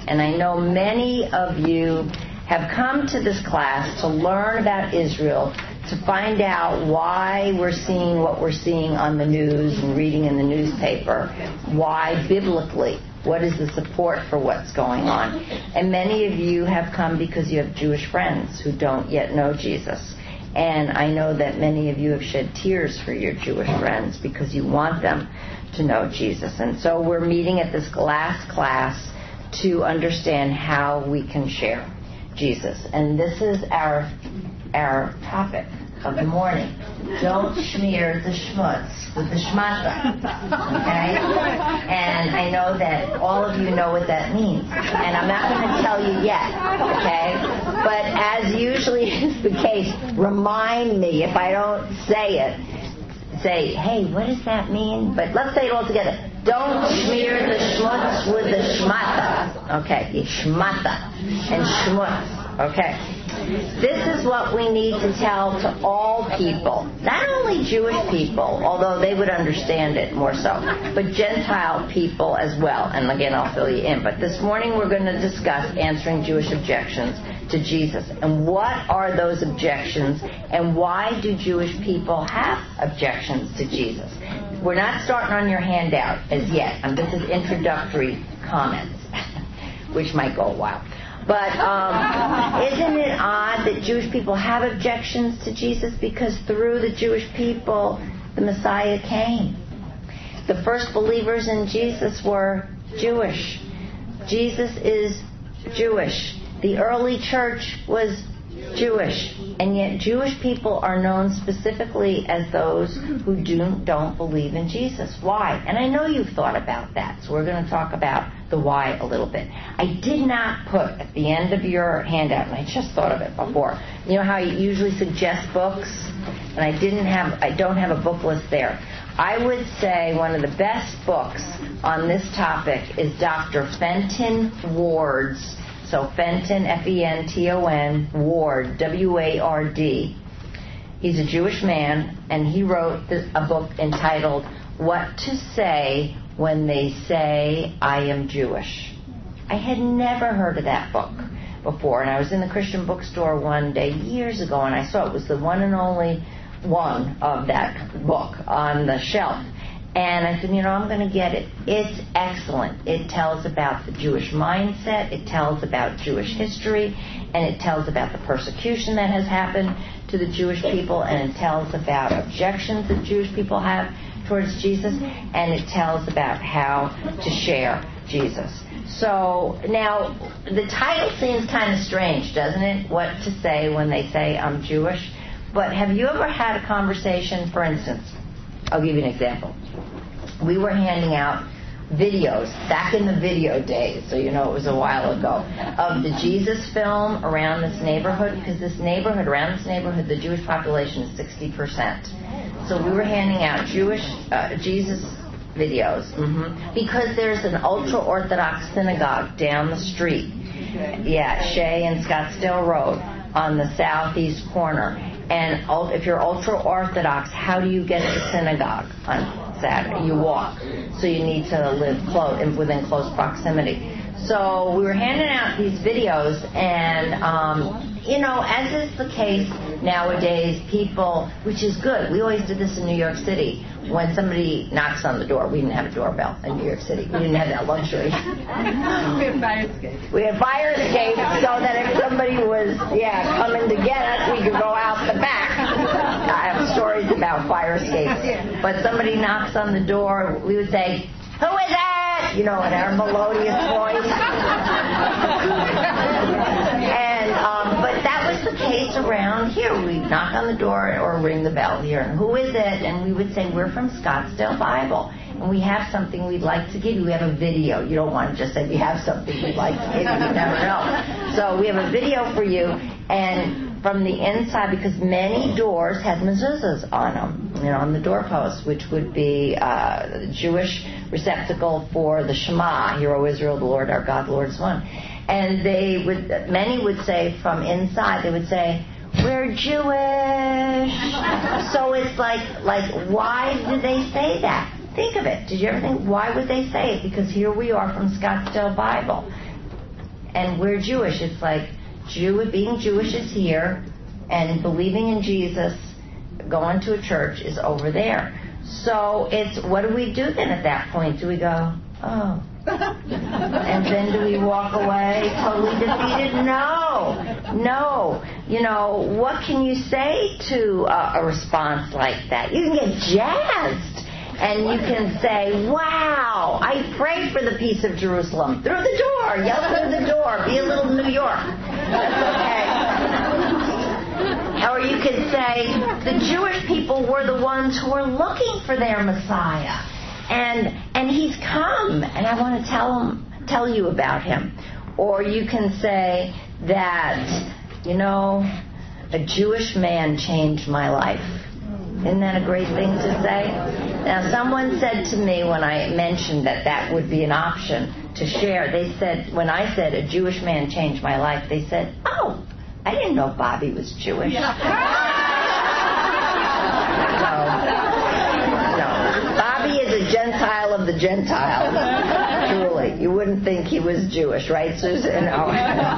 And I know many of you have come to this class to learn about Israel, to find out why we're seeing what we're seeing on the news and reading in the newspaper, why biblically, what is the support for what's going on. And many of you have come because you have Jewish friends who don't yet know Jesus. And I know that many of you have shed tears for your Jewish friends because you want them to know Jesus. And so we're meeting at this last class to understand how we can share Jesus. And this is our topic of the morning. Don't smear the schmutz with the schmata. Okay? And I know that all of you know what that means. And I'm not going to tell you yet. Okay? But as usually is the case, remind me if I don't say it. Say, hey, what does that mean? But let's say it all together. Don't smear the schmutz with the schmata. Okay, the schmata and schmutz. Okay. This is what we need to tell to all people, not only Jewish people, although they would understand it more so, but Gentile people as well. And again, I'll fill you in. But this morning we're going to discuss answering Jewish objections to Jesus. And what are those objections, and why do Jewish people have objections to Jesus? We're not starting on your handout as yet. This is introductory comments, which might go a while. But isn't it odd that Jewish people have objections to Jesus? Because through the Jewish people, the Messiah came. The first believers in Jesus were Jewish. Jesus is Jewish. The early church was Jewish. And yet Jewish people are known specifically as those who don't believe in Jesus. Why? And I know you've thought about that. So we're going to talk about the why a little bit. I did not put at the end of your handout, and I just thought of it before. You know how you usually suggest books? And I don't have a book list there. I would say one of the best books on this topic is Dr. Fenton Ward's. So Fenton, F-E-N-T-O-N, Ward, W-A-R-D. He's a Jewish man, and he wrote a book entitled What to Say When They Say I Am Jewish. I had never heard of that book before, and I was in the Christian bookstore one day years ago, and I saw it was the one and only one of that book on the shelf. And I said, I'm going to get it. It's excellent. It tells about the Jewish mindset. It tells about Jewish history. And it tells about the persecution that has happened to the Jewish people. And it tells about objections that Jewish people have towards Jesus. And it tells about how to share Jesus. So now, the title seems kind of strange, doesn't it? What to say when they say I'm Jewish. But have you ever had a conversation, for instance, I'll give you an example. We were handing out videos back in the video days, so it was a while ago, of the Jesus film around this neighborhood, because around this neighborhood, the Jewish population is 60%. So we were handing out Jesus videos, because there's an ultra-Orthodox synagogue down the street, Shea and Scottsdale Road, on the southeast corner. And if you're ultra-Orthodox, how do you get to the synagogue on Saturday? You walk. So you need to live within close proximity. So we were handing out these videos, and, as is the case nowadays, people, which is good. We always did this in New York City. When somebody knocks on the door, we didn't have a doorbell in New York City. We didn't have that luxury. We had fire escapes so that if somebody was, coming to get us, we could go out the back. I have stories about fire escapes. But somebody knocks on the door, we would say, "Who is it?" In our melodious voice. But that was the case around here. We'd knock on the door or ring the bell here. And who is it? And we would say, we're from Scottsdale Bible. And we have something we'd like to give you. We have a video. You don't want to just say we have something we'd like to give you. You never know. So we have a video for you. And from the inside, because many doors had mezuzahs on them, on the doorposts, which would be the Jewish receptacle for the Shema, Hear, O Israel, the Lord our God, the Lord is one. And many would say from inside, they would say, "We're Jewish." So it's like, why do they say that? Think of it. Did you ever think, why would they say it? Because here we are from Scottsdale Bible. and we're Jewish. It's like being Jewish is here, and believing in Jesus, going to a church is over there. So it's, what do we do then at that point? Do we go, oh, and then do we walk away totally defeated? No. You know, what can you say to a response like that? You can get jazzed. And you can say, wow, I pray for the peace of Jerusalem. Through the door. Yell through the door. Be a little New York. That's okay. Or you could say, the Jewish people were the ones who were looking for their Messiah. And he's come. And I want to tell you about him. Or you can say that, you know, a Jewish man changed my life. Isn't that a great thing to say? Now, someone said to me when I mentioned that would be an option to share, they said, when I said a Jewish man changed my life, they said, oh, I didn't know Bobby was Jewish. No. Bobby is a Gentile of the Gentiles. Truly. You wouldn't think he was Jewish, right, Susan? Oh.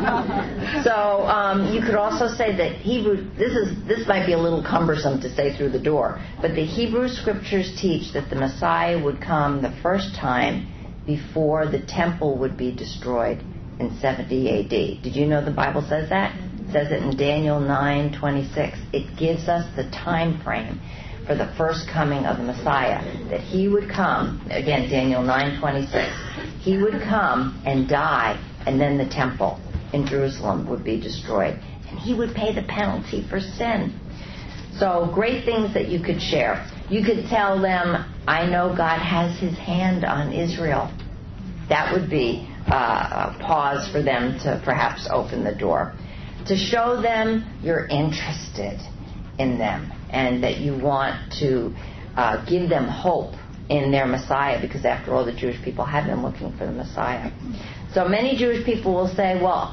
So you could also say that Hebrew, this might be a little cumbersome to say through the door, but the Hebrew scriptures teach that the Messiah would come the first time before the temple would be destroyed in 70 A.D. Did you know the Bible says that? It says it in Daniel 9:26. It gives us the time frame for the first coming of the Messiah, that he would come, again, Daniel 9:26, he would come and die, and then the temple in Jerusalem would be destroyed. And he would pay the penalty for sin. So, great things that you could share. You could tell them, I know God has his hand on Israel. That would be a pause for them to perhaps open the door. To show them you're interested in them, and that you want to give them hope in their Messiah, because after all, the Jewish people have been looking for the Messiah. So many Jewish people will say, well,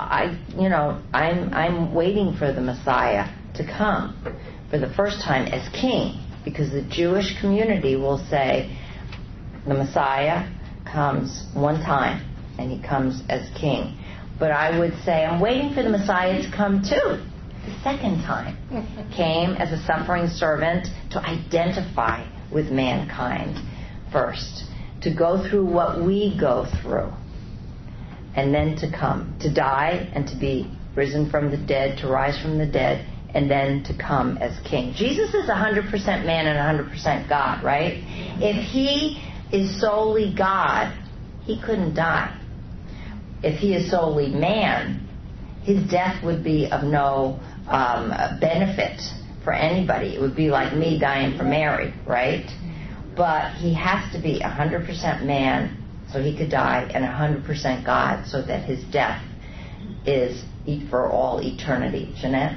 I'm waiting for the Messiah to come for the first time as king, because the Jewish community will say the Messiah comes one time and he comes as king. But I would say I'm waiting for the Messiah to come too. The second time came as a suffering servant to identify with mankind first, to go through what we go through, and then to come, to die and to be risen from the dead, to rise from the dead, and then to come as king. Jesus is 100% man and 100% God, right? If he is solely God, he couldn't die. If he is solely man, his death would be of no benefit for anybody. It would be like me dying for Mary, right? But he has to be 100% man so he could die, and 100% God so that his death is for all eternity. Jeanette?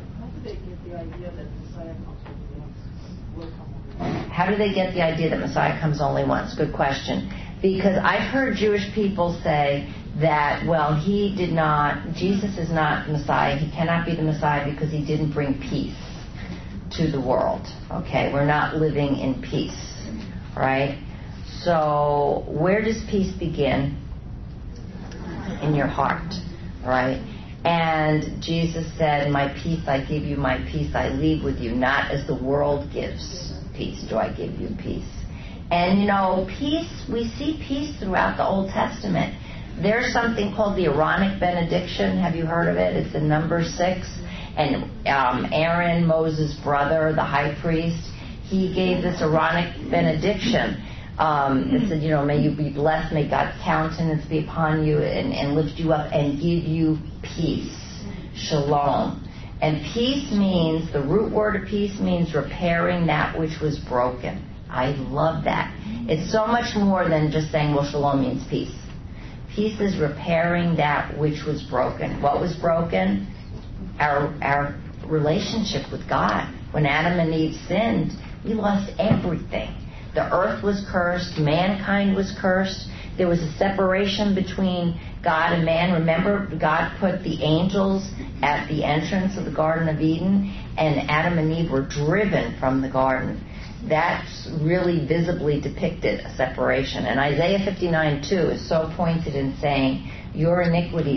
How do they get the idea that Messiah comes only once? Good question. Because I've heard Jewish people say that, well, Jesus is not the Messiah. He cannot be the Messiah because he didn't bring peace to the world. Okay, we're not living in peace, right? So where does peace begin? In your heart, right? And Jesus said, my peace I give you, my peace I leave with you, not as the world gives peace do I give you peace. And peace, we see peace throughout the Old Testament. There's something called the Aaronic benediction. Have you heard of it? It's in Numbers 6. And Aaron, Moses' brother, the high priest, he gave this Aaronic benediction. It said, may you be blessed, may God's countenance be upon you and lift you up and give you peace. Shalom. And peace means, the root word of peace means repairing that which was broken. I love that. It's so much more than just saying, well, shalom means peace. Peace is repairing that which was broken. What was broken? Our relationship with God. When Adam and Eve sinned, we lost everything. The earth was cursed. Mankind was cursed. There was a separation between God and man. Remember, God put the angels at the entrance of the Garden of Eden, and Adam and Eve were driven from the garden. That's really visibly depicted a separation. And Isaiah 59:2 is so pointed in saying, your iniquities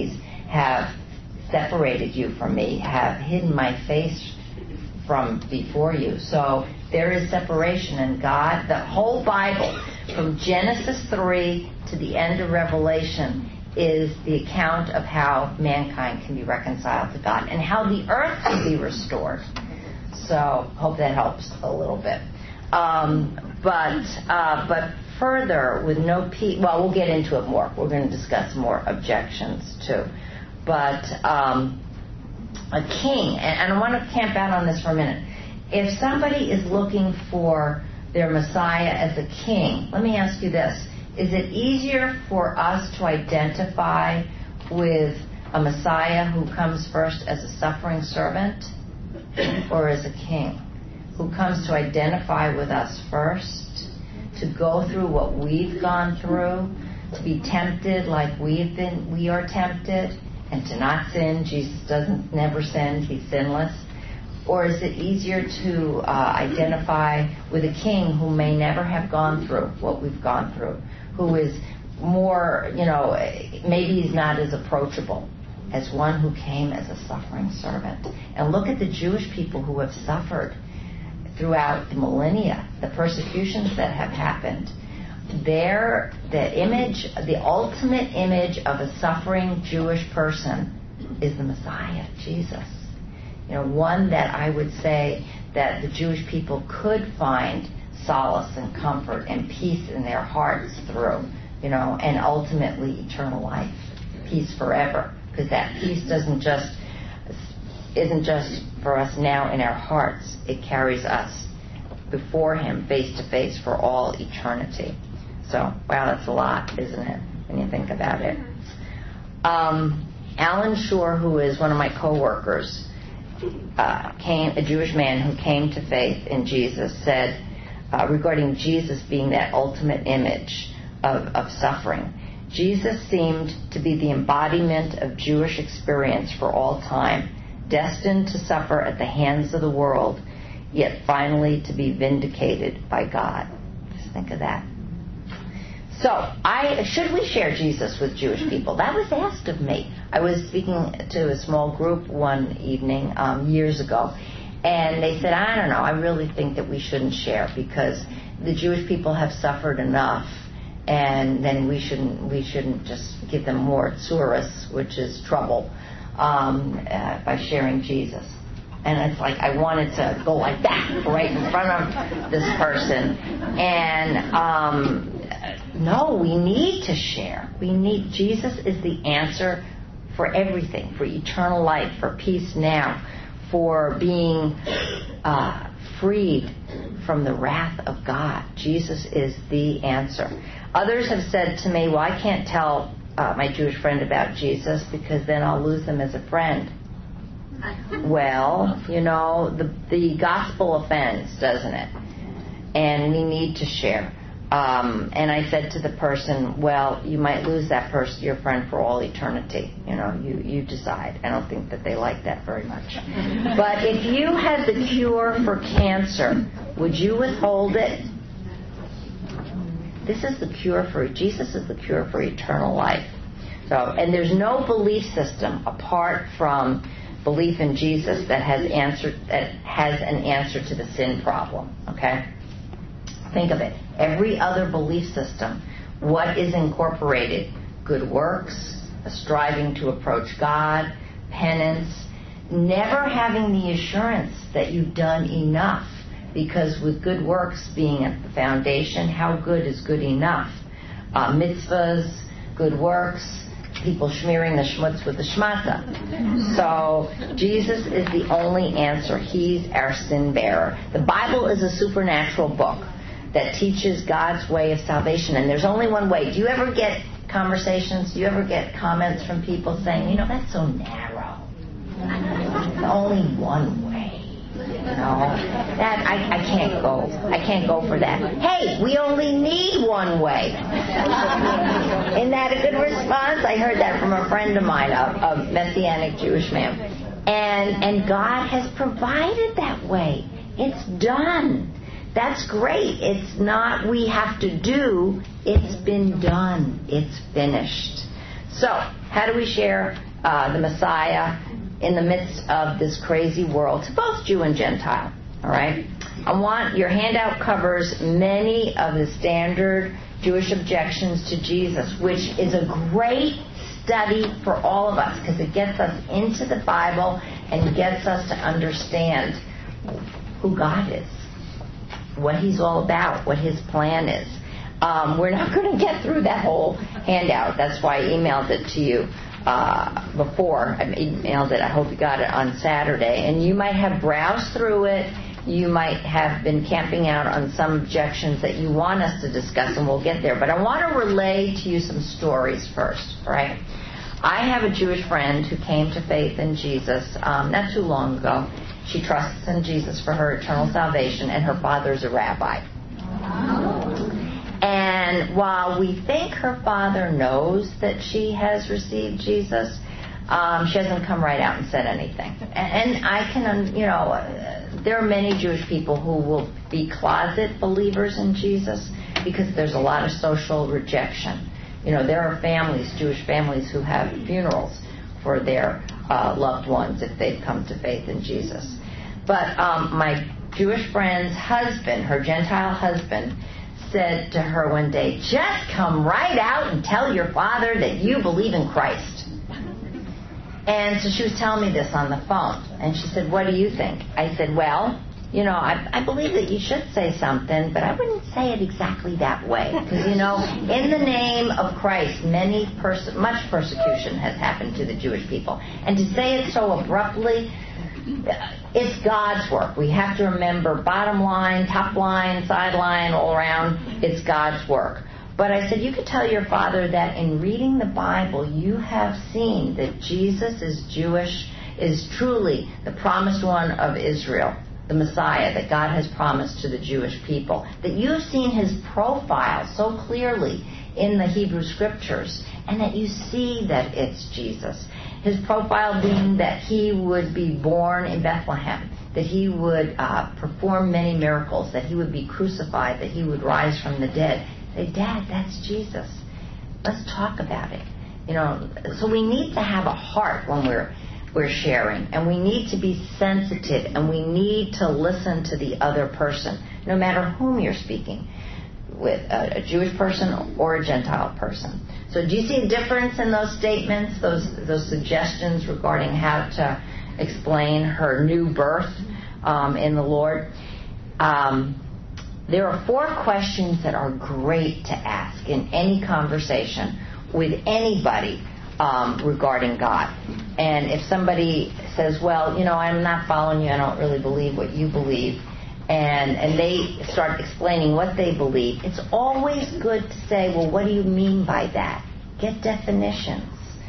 have separated you from me, have hidden my face from before you. So there is separation, and God, the whole Bible, from Genesis 3 to the end of Revelation, is the account of how mankind can be reconciled to God and how the earth can be restored. So hope that helps a little bit. But further, with no peace, well, we'll get into it more. We're going to discuss more objections too. But a king, and I want to camp out on this for a minute. If somebody is looking for their Messiah as a king, let me ask you this. Is it easier for us to identify with a Messiah who comes first as a suffering servant or as a king? Who comes to identify with us first, to go through what we've gone through, to be tempted like we are tempted, and to not sin. Jesus never sinned, he's sinless. Or is it easier to identify with a king who may never have gone through what we've gone through, who is more, maybe he's not as approachable as one who came as a suffering servant? And look at the Jewish people who have suffered throughout the millennia, the persecutions that have happened. The ultimate image of a suffering Jewish person is the Messiah, Jesus. One that I would say that the Jewish people could find solace and comfort and peace in their hearts through, and ultimately eternal life, peace forever, because that peace isn't just for us now in our hearts. It carries us before him face to face for all eternity. So, wow, that's a lot, isn't it, when you think about it? Alan Shore, who is one of my co-workers, a Jewish man who came to faith in Jesus, said regarding Jesus being that ultimate image of suffering, Jesus seemed to be the embodiment of Jewish experience for all time, destined to suffer at the hands of the world, yet finally to be vindicated by God. Just think of that. So, should we share Jesus with Jewish people? That was asked of me. I was speaking to a small group one evening years ago, and they said, I don't know, I really think that we shouldn't share because the Jewish people have suffered enough, and then we shouldn't just give them more tsuris, which is trouble, by sharing Jesus. And it's like I wanted to go like that right in front of this person. And no, we need to share. Jesus is the answer for everything, for eternal life, for peace now, for being freed from the wrath of God. Jesus is the answer. Others have said to me, well, I can't tell my Jewish friend about Jesus because then I'll lose them as a friend. Well, the gospel offends, doesn't it? And we need to share. And I said to the person, well, you might lose that person, your friend, for all eternity. You decide. I don't think that they like that very much. But if you had the cure for cancer, would you withhold it? Jesus is the cure for eternal life. So, and there's no belief system apart from belief in Jesus that has an answer to the sin problem. Okay? Think of it. Every other belief system, what is incorporated? Good works, a striving to approach God, penance, never having the assurance that you've done enough. Because with good works being at the foundation, how good is good enough? Mitzvahs, good works, people smearing the schmutz with the shmata. So Jesus is the only answer. He's our sin bearer. The Bible is a supernatural book that teaches God's way of salvation. And there's only one way. Do you ever get conversations? Do you ever get comments from people saying, that's so narrow. There's only one way. That I can't go. I can't go for that. Hey, we only need one way. Isn't that a good response? I heard that from a friend of mine, a Messianic Jewish man. And God has provided that way. It's done. That's great. It's not we have to do. It's been done. It's finished. So, how do we share the Messiah in the midst of this crazy world, to both Jew and Gentile. All right? I want your handout covers many of the standard Jewish objections to Jesus, which is a great study for all of us because it gets us into the Bible and gets us to understand who God is, what He's all about, what His plan is. We're not going to get through that whole handout. That's why I emailed it to you before. I emailed it. I hope you got it on Saturday. And you might have browsed through it. You might have been camping out on some objections that you want us to discuss, and we'll get there. But I want to relay to you some stories first, right? I have a Jewish friend who came to faith in Jesus not too long ago. She trusts in Jesus for her eternal salvation, and her father's a rabbi. And while we think her father knows that she has received Jesus, she hasn't come right out and said anything. And I can, there are many Jewish people who will be closet believers in Jesus because there's a lot of social rejection. There are families, Jewish families, who have funerals for their loved ones if they've come to faith in Jesus. But my Jewish friend's husband, her Gentile husband, said to her one day, "Just come right out and tell your father that you believe in Christ." And so she was telling me this on the phone. And she said, "What do you think?" I said, "Well, I believe that you should say something, but I wouldn't say it exactly that way. Because, in the name of Christ, much persecution has happened to the Jewish people. And to say it so abruptly, it's God's work. We have to remember bottom line, top line, sideline, all around, it's God's work. But I said, you could tell your father that in reading the Bible, you have seen that Jesus is Jewish, is truly the promised one of Israel, the Messiah that God has promised to the Jewish people. That you've seen his profile so clearly in the Hebrew Scriptures, and that you see that it's Jesus. His profile being that he would be born in Bethlehem, that he would perform many miracles, that he would be crucified, that he would rise from the dead. Say, Dad, that's Jesus. Let's talk about it. So we need to have a heart when we're sharing, and we need to be sensitive, and we need to listen to the other person, no matter whom you're speaking with, a Jewish person or a Gentile person. So do you see a difference in those statements, those suggestions regarding how to explain her new birth in the Lord? There are 4 questions that are great to ask in any conversation with anybody regarding God. And if somebody says, well, I'm not following you, I don't really believe what you believe, and they start explaining what they believe, it's always good to say, well, what do you mean by that? Get definitions.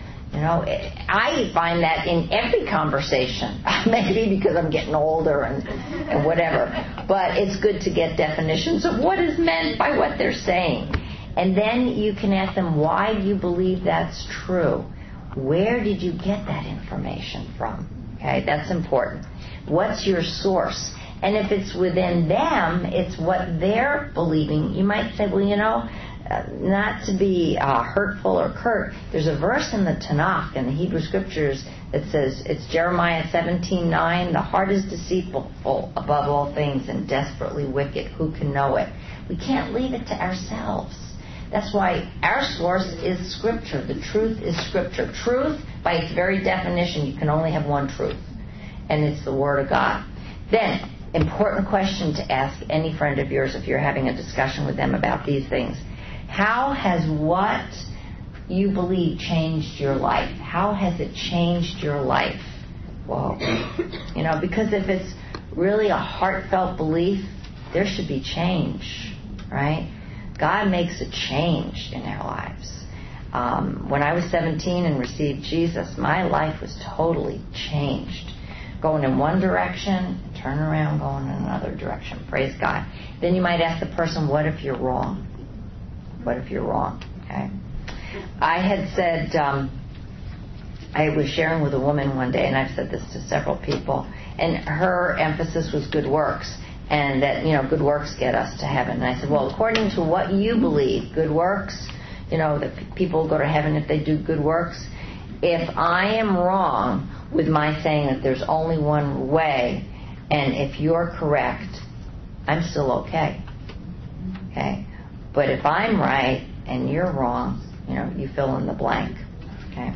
I find that in every conversation, maybe because I'm getting older and whatever, but it's good to get definitions of what is meant by what they're saying. And then you can ask them, why do you believe that's true? Where did you get that information from? Okay, that's important. What's your source? And if it's within them, it's what they're believing. You might say, well, not to be hurtful or curt, there's a verse in the Tanakh, in the Hebrew Scriptures, that says, it's Jeremiah 17:9, the heart is deceitful above all things and desperately wicked. Who can know it? We can't leave it to ourselves. That's why our source is Scripture. The truth is Scripture. Truth, by its very definition, you can only have one truth, and it's the Word of God. Then, important question to ask any friend of yours if you're having a discussion with them about these things. How has what you believe changed your life? How has it changed your life? Whoa. Because if it's really a heartfelt belief, there should be change, right? God makes a change in our lives. When I was 17 and received Jesus, my life was totally changed. Going in one direction, turn around, going in another direction. Praise God. Then you might ask the person, what if you're wrong? What if you're wrong? Okay. I had said, I was sharing with a woman one day, and I've said this to several people, and her emphasis was good works, and that, good works get us to heaven. And I said, well, according to what you believe, good works, that people go to heaven if they do good works, if I am wrong with my saying that there's only one way, and if you're correct, I'm still okay. Okay? But if I'm right and you're wrong, you fill in the blank. Okay?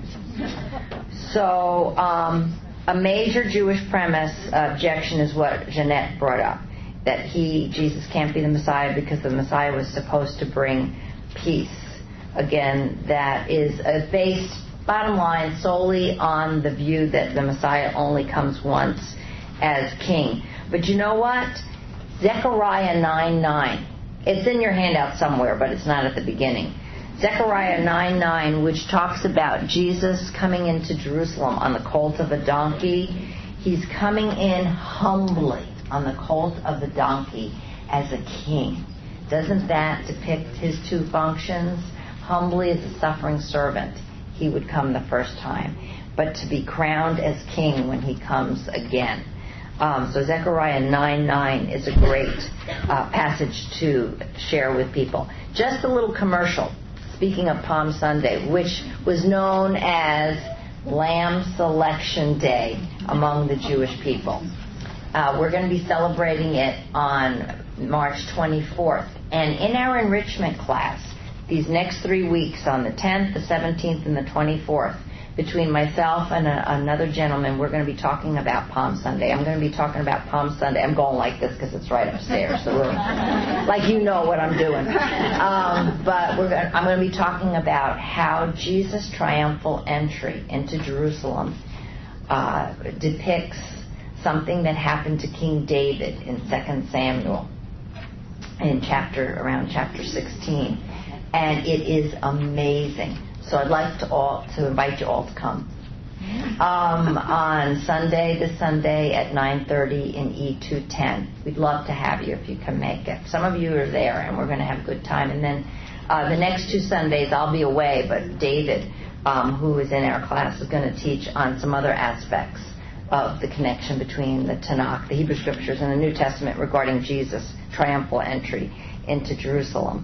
So, a major Jewish premise objection is what Jeanette brought up, that Jesus can't be the Messiah because the Messiah was supposed to bring peace. Again, that is based, bottom line, solely on the view that the Messiah only comes once as king. But you know what? Zechariah 9:9. It's in your handout somewhere, but it's not at the beginning. Zechariah 9:9, which talks about Jesus coming into Jerusalem on the colt of a donkey. He's coming in humbly on the colt of the donkey as a king. Doesn't that depict his two functions? Humbly as a suffering servant, he would come the first time, but to be crowned as king when he comes again. So Zechariah 9:9 is a great passage to share with people. Just a little commercial, speaking of Palm Sunday, which was known as Lamb Selection Day among the Jewish people. We're going to be celebrating it on March 24th. And in our enrichment class, these next 3 weeks, on the 10th, the 17th, and the 24th, between myself and another gentleman, we're going to be talking about Palm Sunday. I'm going to be talking about Palm Sunday. I'm going like this because it's right upstairs. So like you know what I'm doing. But I'm going to be talking about how Jesus' triumphal entry into Jerusalem depicts something that happened to King David in 2 Samuel around chapter 16. And it is amazing. So I'd like to invite you all to come. On this Sunday at 9:30 in E210. We'd love to have you if you can make it. Some of you are there, and we're going to have a good time. And then the next 2 Sundays I'll be away, but David, who is in our class, is going to teach on some other aspects of the connection between the Tanakh, the Hebrew Scriptures, and the New Testament regarding Jesus' triumphal entry into Jerusalem.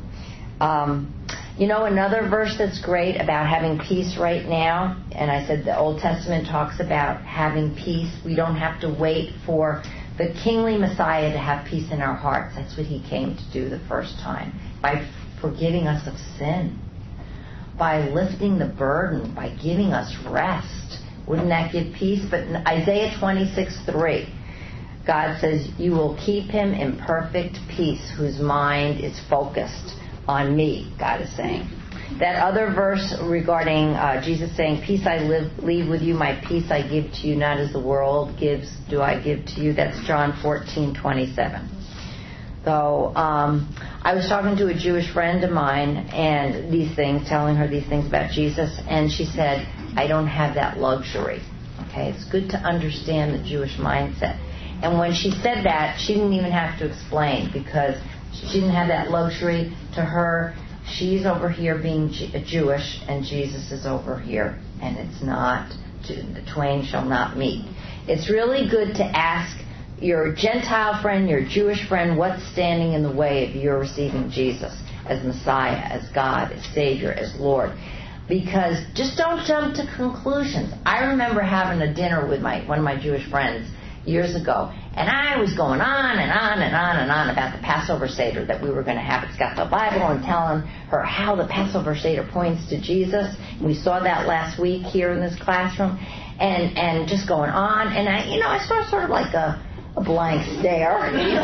Another verse that's great about having peace right now, and I said the Old Testament talks about having peace. We don't have to wait for the kingly Messiah to have peace in our hearts. That's what he came to do the first time, by forgiving us of sin, by lifting the burden, by giving us rest. Wouldn't that give peace? But in Isaiah 26:3, God says, "You will keep him in perfect peace whose mind is focused on me," God is saying. That other verse regarding Jesus saying, "Peace I leave with you, my peace I give to you, not as the world gives, do I give to you." That's John 14:27. So I was talking to a Jewish friend of mine and telling her these things about Jesus, and she said, "I don't have that luxury." Okay, it's good to understand the Jewish mindset. And when she said that, she didn't even have to explain, because she didn't have that luxury. To her, she's over here being Jewish, and Jesus is over here, and it's not, the twain shall not meet. It's really good to ask your Gentile friend, your Jewish friend, what's standing in the way of your receiving Jesus as Messiah, as God, as Savior, as Lord. Because just don't jump to conclusions. I remember having a dinner with one of my Jewish friends years ago, and I was going on and on and on and on about the Passover Seder that we were going to have. It's got the Bible, and telling her how the Passover Seder points to Jesus. We saw that last week here in this classroom, and just going on. And I saw sort of like a blank stare,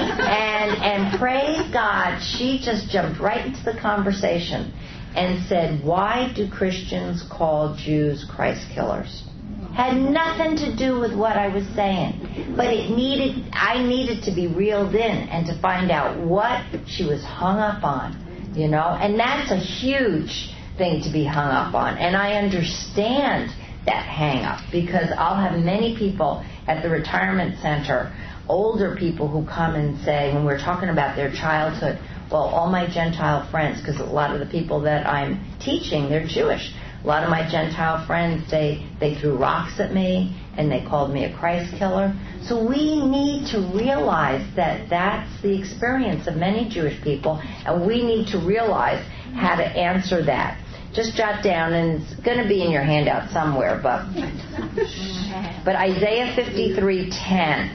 and praise God, she just jumped right into the conversation and said, "Why do Christians call Jews Christ killers?" Had nothing to do with what I was saying, but I needed to be reeled in and to find out what she was hung up on, and that's a huge thing to be hung up on. And I understand that hang up, because I'll have many people at the retirement center, older people, who come and say, when we're talking about their childhood, well, all my Gentile friends, because a lot of the people that I'm teaching, they're Jewish. A lot of my Gentile friends, they threw rocks at me, and they called me a Christ killer. So we need to realize that that's the experience of many Jewish people, and we need to realize how to answer that. just jot down, and it's going to be in your handout somewhere, but Isaiah 53:10,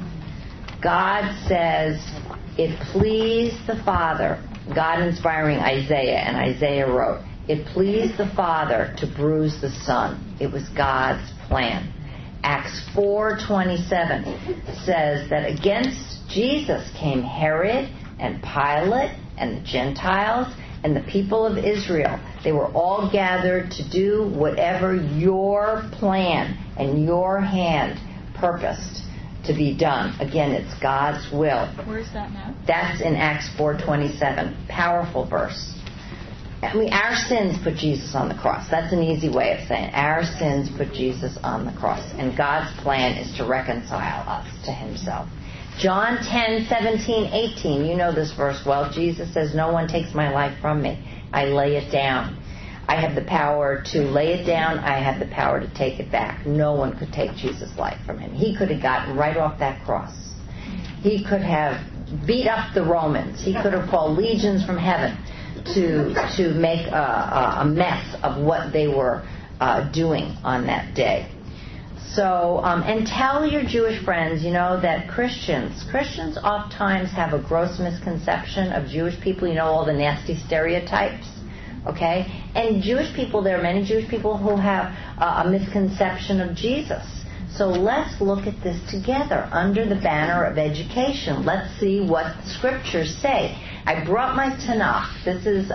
God says, it pleased the Father, God inspiring Isaiah, and Isaiah wrote, it pleased the Father to bruise the Son. It was God's plan. Acts 4:27 says that against Jesus came Herod and Pilate and the Gentiles and the people of Israel. They were all gathered to do whatever your plan and your hand purposed to be done. Again, it's God's will. Where's that now? That's in Acts 4:27. Powerful verse. I mean, our sins put Jesus on the cross. That's an easy way of saying it. Our sins put Jesus on the cross. And God's plan is to reconcile us to himself. John 10:17-18. You know this verse well. Jesus says, no one takes my life from me. I lay it down. I have the power to lay it down. I have the power to take it back. No one could take Jesus' life from him. He could have gotten right off that cross. He could have beat up the Romans. He could have called legions from heaven to make a mess of what they were doing on that day. So, and tell your Jewish friends, that Christians oftentimes have a gross misconception of Jewish people. All the nasty stereotypes, okay? And Jewish people, there are many Jewish people who have a misconception of Jesus. So let's look at this together under the banner of education. Let's see what the scriptures say. I brought my Tanakh. This is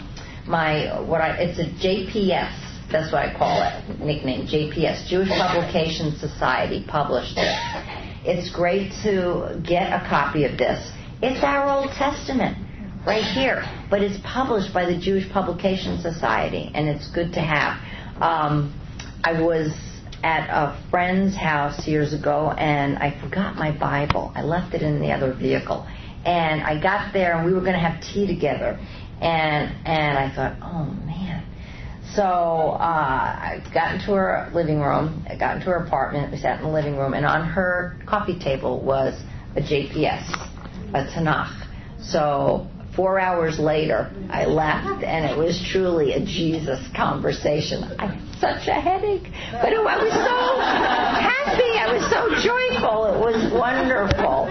it's a JPS. That's what I call it, nickname, JPS, Jewish Publication Society, published it. It's great to get a copy of this. It's our Old Testament right here, but it's published by the Jewish Publication Society, and it's good to have. I was at a friend's house years ago, and I forgot my Bible. I left it in the other vehicle. And I got there, and we were going to have tea together. And I thought, oh, man. So I got into her living room. I got into her apartment. We sat in the living room. And on her coffee table was a JPS, a Tanakh. So 4 hours later, I left, and it was truly a Jesus conversation. I had such a headache, but I was so happy. I was so joyful. It was wonderful.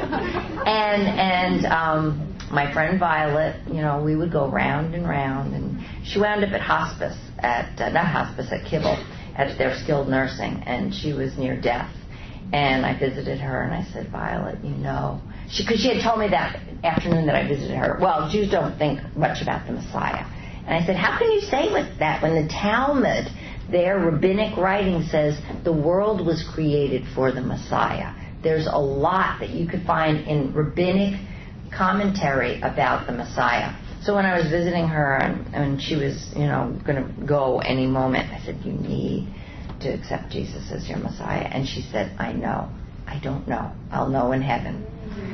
And my friend Violet, we would go round and round, and she wound up at hospice, at Kibble, at their skilled nursing, and she was near death. And I visited her, and I said, Violet, because she had told me that afternoon that I visited her, well, Jews don't think much about the Messiah. And I said, how can you say that when the Talmud, their rabbinic writing, says the world was created for the Messiah? There's a lot that you could find in rabbinic commentary about the Messiah. So when I was visiting her, and she was, going to go any moment, I said, you need to accept Jesus as your Messiah. And she said, I know. I don't know. I'll know in heaven.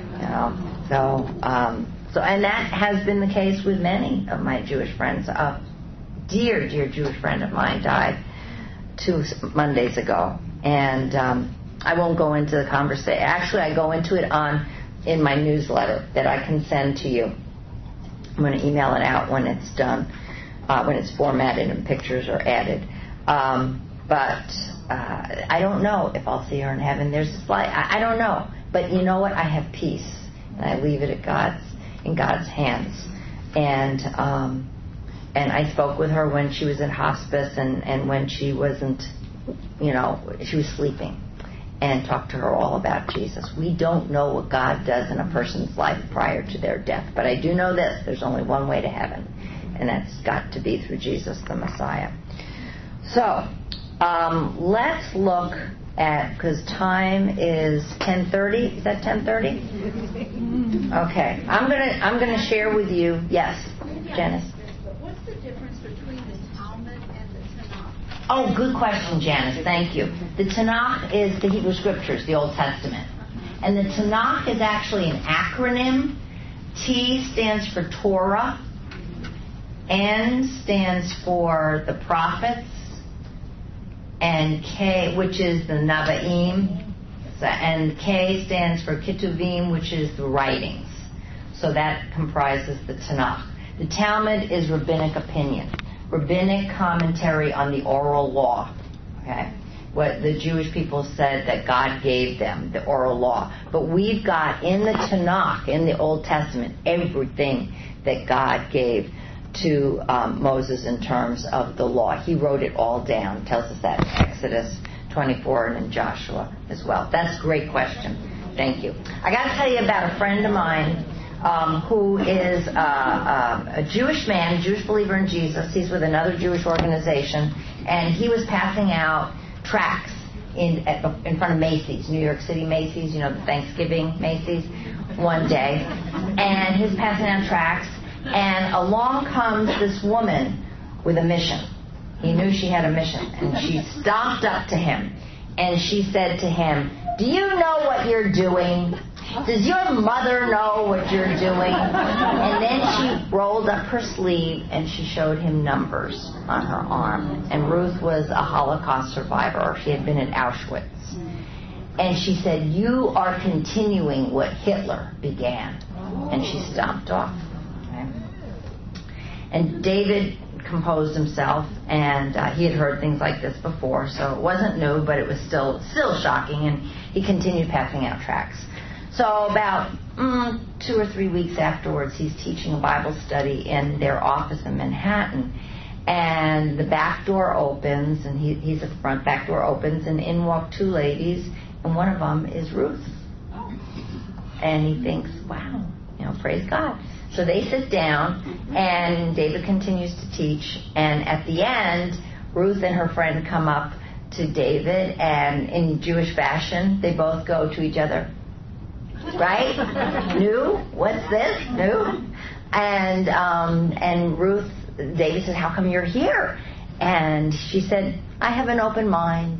So and that has been the case with many of my Jewish friends. A dear Jewish friend of mine died 2 Mondays ago, and I won't go into the conversation. Actually, I go into it in my newsletter that I can send to you. I'm going to email it out when it's done, when it's formatted and pictures are added. But I don't know if I'll see her in heaven. There's a slight, I don't know. But you know what? I have peace, and I leave it in God's hands. And I spoke with her when she was in hospice, and when she wasn't, she was sleeping, and talked to her all about Jesus. We don't know what God does in a person's life prior to their death, but I do know this: there's only one way to heaven, and that's got to be through Jesus the Messiah. So let's look at, because time is 10:30. Is that 10:30? Okay. I'm gonna share with you. Yes, Janice. What's the difference between the Talmud and the Tanakh? Oh, good question, Janice. Thank you. The Tanakh is the Hebrew Scriptures, the Old Testament, and the Tanakh is actually an acronym. T stands for Torah. N stands for the prophets. And K, which is the Naba'im, and K stands for Ketuvim, which is the writings. So that comprises the Tanakh. The Talmud is rabbinic opinion. rabbinic commentary on the oral law. Okay? What the Jewish people said that God gave them, the oral law. But we've got in the Tanakh, in the Old Testament, everything that God gave to Moses in terms of the law. He wrote it all down. Tells us that in Exodus 24 and in Joshua as well. That's a great question. Thank you. I got to tell you about a friend of mine who is a Jewish man, a Jewish believer in Jesus. He's with another Jewish organization, and he was passing out tracts in front of Macy's, New York City Macy's, you know, the Thanksgiving Macy's, one day. And he's passing out tracts, and along comes this woman with a mission. He knew she had a mission, and she stomped up to him, and she said to him, "Do you know what you're doing? Does your mother know what you're doing?" And then she rolled up her sleeve and she showed him numbers on her arm. And Ruth was a Holocaust survivor. She had been at Auschwitz. And she said, "You are continuing what Hitler began." And she stomped off. Okay? And David composed himself, and he had heard things like this before, so it wasn't new, but it was still shocking, and he continued passing out tracts. So about 2 or 3 weeks afterwards, he's teaching a Bible study in their office in Manhattan. And the back door opens, and he's at the front. Back door opens, and in walk 2 ladies, and one of them is Ruth. And he thinks, wow, praise God. So they sit down, and David continues to teach. And at the end, Ruth and her friend come up to David, and in Jewish fashion, they both go to each other. Right? New? What's this? New? And Ruth, David said, "How come you're here?" And she said, "I have an open mind."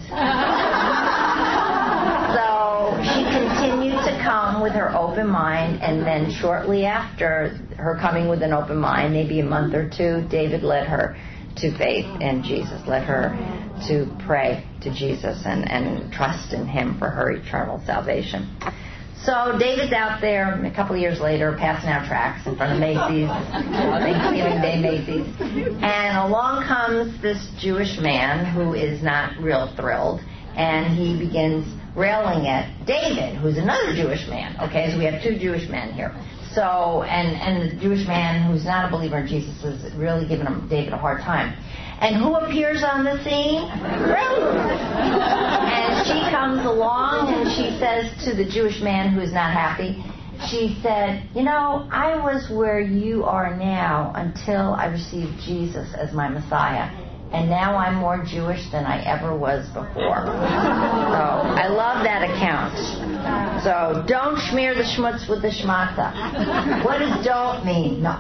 So she continued to come with her open mind, and then shortly after her coming with an open mind, maybe a month or 2, David led her to faith in Jesus, led her to pray to Jesus and trust in him for her eternal salvation. So David's out there a couple of years later passing out tracts in front of Macy's, Thanksgiving Day Macy's. And along comes this Jewish man who is not real thrilled, and he begins railing at David, who's another Jewish man. Okay, so we have 2 Jewish men here. So, and the Jewish man who's not a believer in Jesus is really giving David a hard time. And who appears on the scene? Ruth. And she comes along and she says to the Jewish man who is not happy, she said, "I was where you are now until I received Jesus as my Messiah. And now I'm more Jewish than I ever was before." So I love that account. So don't smear the schmutz with the schmatza. What does don't mean? No.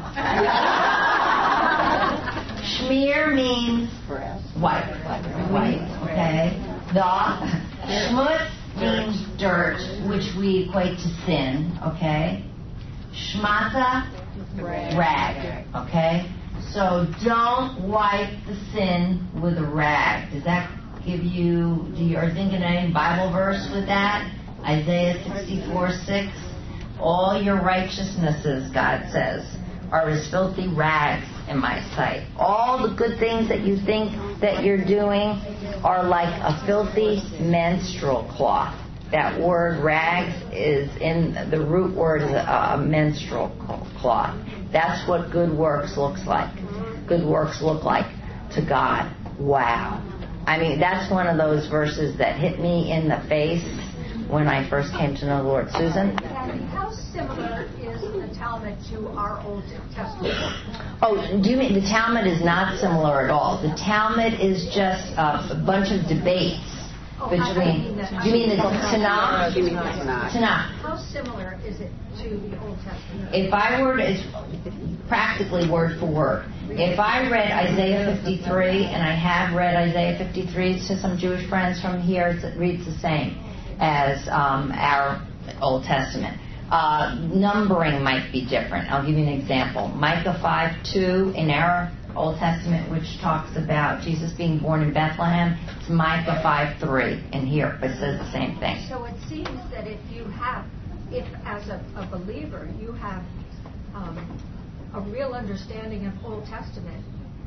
Schmear means white, okay? The schmutz means dirt, which we equate to sin, okay? Schmatza, rag, okay? So don't wipe the sin with a rag. Does that give you, are you thinking any Bible verse with that? Isaiah 64:6. All your righteousnesses, God says, are as filthy rags in my sight. All the good things that you think that you're doing are like a filthy menstrual cloth. That word rags is in the root word is a menstrual cloth. That's what good works looks like. Good works look like to God. Wow. I mean, that's one of those verses that hit me in the face when I first came to know the Lord. Susan? How similar is the Talmud to our Old Testament? Oh, do you mean the Talmud is not similar at all? The Talmud is just a bunch of debates between. Do you mean the Tanakh? Tanakh. How similar is it to the Old Testament? If I were to, it's practically word for word. If I read Isaiah 53, and I have read Isaiah 53 to some Jewish friends from here, it reads the same as our Old Testament. Numbering might be different. I'll give you an example. Micah 5:2 in our Old Testament, which talks about Jesus being born in Bethlehem. It's Micah 5:3 in here, but it says the same thing. So it seems that if as a believer you have a real understanding of Old Testament,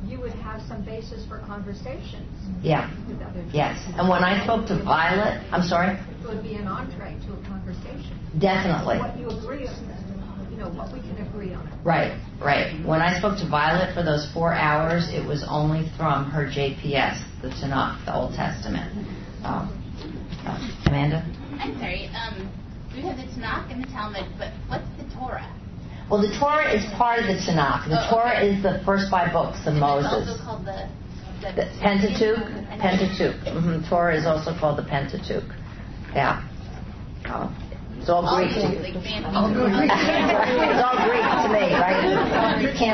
you would have some basis for conversations. Yeah. With other Jews. Yes. And when I spoke to Violet, I'm sorry? It would be an entree to a conversation. Definitely. What you agree on, what we can agree on. Right. When I spoke to Violet for those 4 hours, it was only from her JPS, the Tanakh, the Old Testament. Amanda? I'm sorry. We have the Tanakh and the Talmud, but what's the Torah? Well, the Torah is part of the Tanakh. The Torah is the first 5 books of Moses. It's also called the Pentateuch. Mm-hmm. Torah is also called the Pentateuch. Yeah. It's all Greek. Like it's all Greek to me, right? Kim?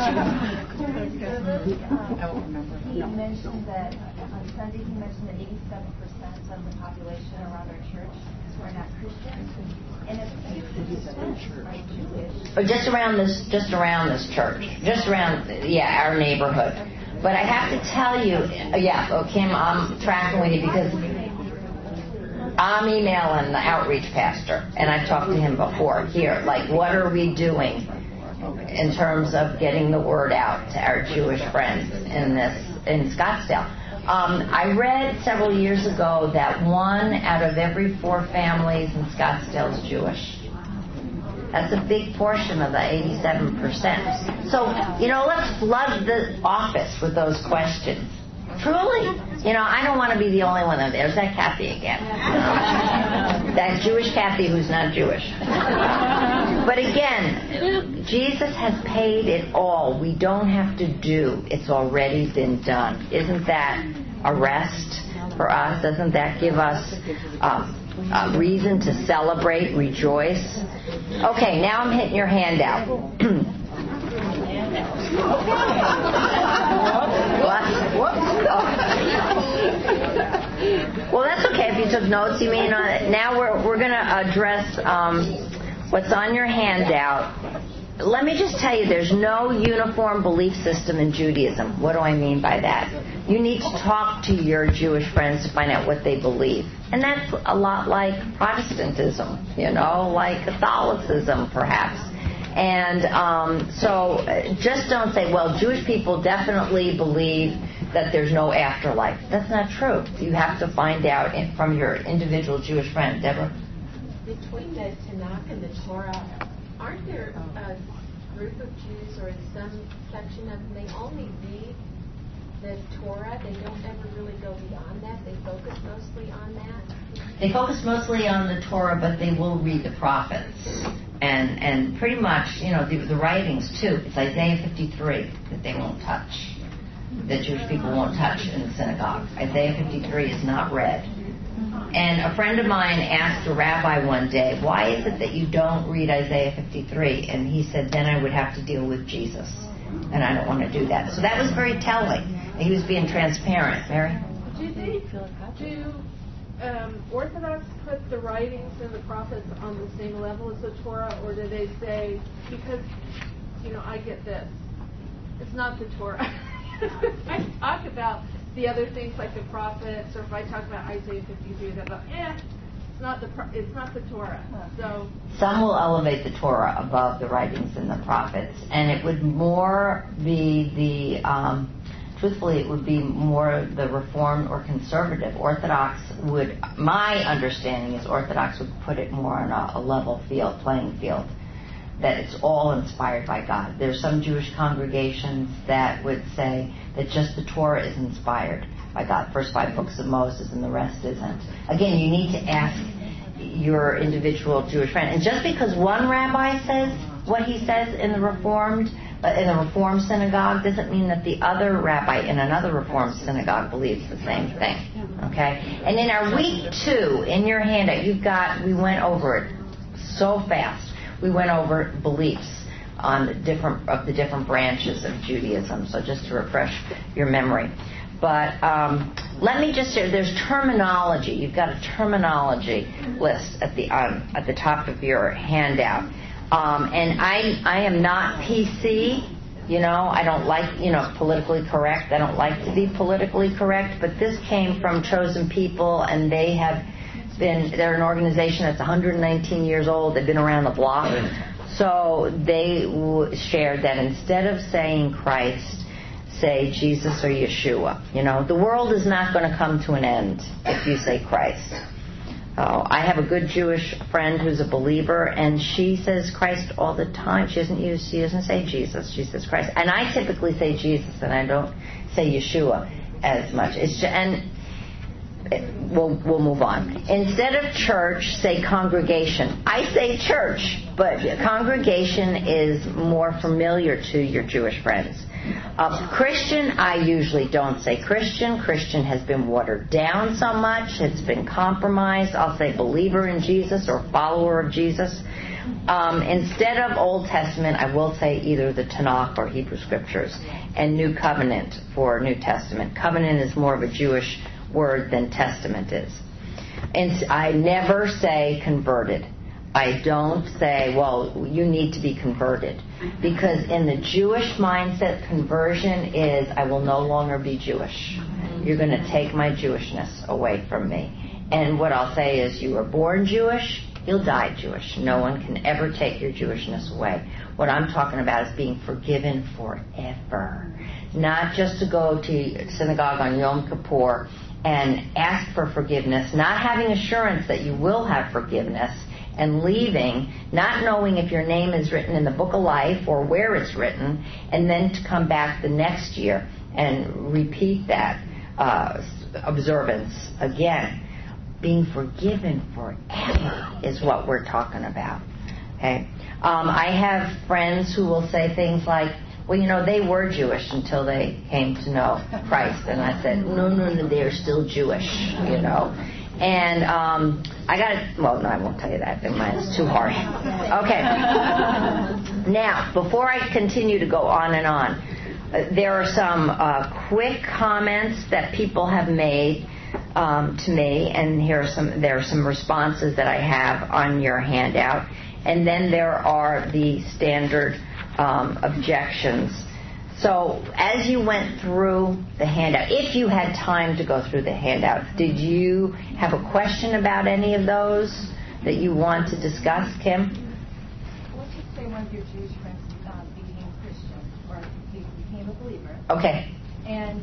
He mentioned that on Sunday he mentioned that 87% of the population around our church are not Christians, and if 60% are Jewish. Or just around this church, just around our neighborhood. But I have to tell you, Kim, I'm tracking with you because I'm emailing the outreach pastor, and I've talked to him before here. Like, what are we doing in terms of getting the word out to our Jewish friends in Scottsdale? I read several years ago that 1 out of every 4 families in Scottsdale is Jewish. That's a big portion of the 87%. So, let's flood the office with those questions. Truly, I don't want to be the only one. There's that Kathy again. That Jewish Kathy who's not Jewish. But again, Jesus has paid it all. We don't have to do. It's already been done. Isn't that a rest for us? Doesn't that give us a reason to celebrate, rejoice? Okay, now I'm hitting your handout. Well, that's okay if you took notes. You mean now we're going to address what's on your handout. Let me just tell you, there's no uniform belief system in Judaism. What do I mean by that? You need to talk to your Jewish friends to find out what they believe. And that's a lot like Protestantism, like Catholicism, perhaps. And so just don't say, well, Jewish people definitely believe that there's no afterlife. That's not true. You have to find out from your individual Jewish friend. Deborah? Between the Tanakh and the Torah, aren't there a group of Jews or some section of them, they only read the Torah? They don't ever really go beyond that? They focus mostly on that? They focus mostly on the Torah, but they will read the prophets. And pretty much, the writings, too. It's Isaiah 53 that they won't touch. That Jewish people won't touch in the synagogue. Isaiah 53 is not read. And a friend of mine asked a rabbi one day, why is it that you don't read Isaiah 53? And he said, then I would have to deal with Jesus. And I don't want to do that. So that was very telling. He was being transparent. Mary? Do Orthodox put the writings and the prophets on the same level as the Torah, or do they say, because, I get this, it's not the Torah. I talk about the other things like the prophets, or if I talk about Isaiah 53, they're like, it's not the Torah. So some will elevate the Torah above the writings and the prophets, and it would more be truthfully, it would be more the Reformed or Conservative. Orthodox my understanding is Orthodox would put it more on a level playing field, that it's all inspired by God. There's some Jewish congregations that would say that just the Torah is inspired by God, first 5 books of Moses, and the rest isn't. Again, you need to ask your individual Jewish friend. And just because one rabbi says what he says in the Reformed synagogue doesn't mean that the other rabbi in another Reformed synagogue believes the same thing. Okay? And in our week 2, in your handout, we went over it so fast. We went over beliefs on the different branches of Judaism. So just to refresh your memory. But let me just share, there's terminology. You've got a terminology list at the top of your handout. And I am not PC, I don't like, politically correct. I don't like to be politically correct, but this came from Chosen People, and they're an organization that's 119 years old. They've been around the block. So they shared that instead of saying Christ, say Jesus or Yeshua. You know, the world is not going to come to an end if you say Christ. I have a good Jewish friend who's a believer, and she says Christ all the time. She doesn't say Jesus. She says Christ. And I typically say Jesus, and I don't say Yeshua as much. We'll move on. Instead of church, say congregation. I say church, but congregation is more familiar to your Jewish friends. Christian, I usually don't say Christian. Christian has been watered down so much. It's been compromised. I'll say believer in Jesus or follower of Jesus. Instead of Old Testament, I will say either the Tanakh or Hebrew Scriptures, and New Covenant for New Testament. Covenant is more of a Jewish word than Testament is. And I never say converted. I don't say, well, you need to be converted. Because in the Jewish mindset, conversion is, I will no longer be Jewish. You're going to take my Jewishness away from me. And what I'll say is, you were born Jewish, you'll die Jewish. No one can ever take your Jewishness away. What I'm talking about is being forgiven forever. Not just to go to synagogue on Yom Kippur and ask for forgiveness, not having assurance that you will have forgiveness, and leaving, not knowing if your name is written in the book of life or where it's written, and then to come back the next year and repeat that observance again. Being forgiven forever is what we're talking about. Okay, I have friends who will say things like, well, you know, they were Jewish until they came to know Christ. And I said, no, they're still Jewish, you know. And I won't tell you that. It's too harsh. Okay. Now, before I continue to go on and on, there are some quick comments that people have made to me, and there are some responses that I have on your handout. And then there are the standard objections. So as you went through the handout, if you had time to go through the handout, did you have a question about any of those that you want to discuss, Kim? Let's just say one of your Jewish friends became Christian, or he became a believer. Okay. And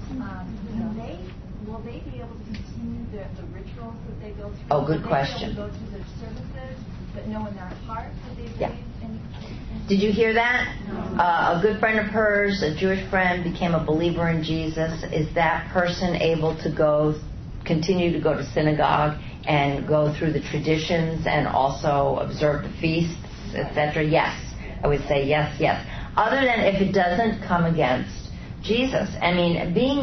will they be able to continue the rituals that they go through? Oh, good question. Will they be able to go to the services, but know in their heart that they believe in? Did you hear that? A good friend of hers, a Jewish friend, became a believer in Jesus. Is that person able to continue to go to synagogue and go through the traditions and also observe the feasts, etc.? Yes. I would say yes. Other than if it doesn't come against Jesus. I mean,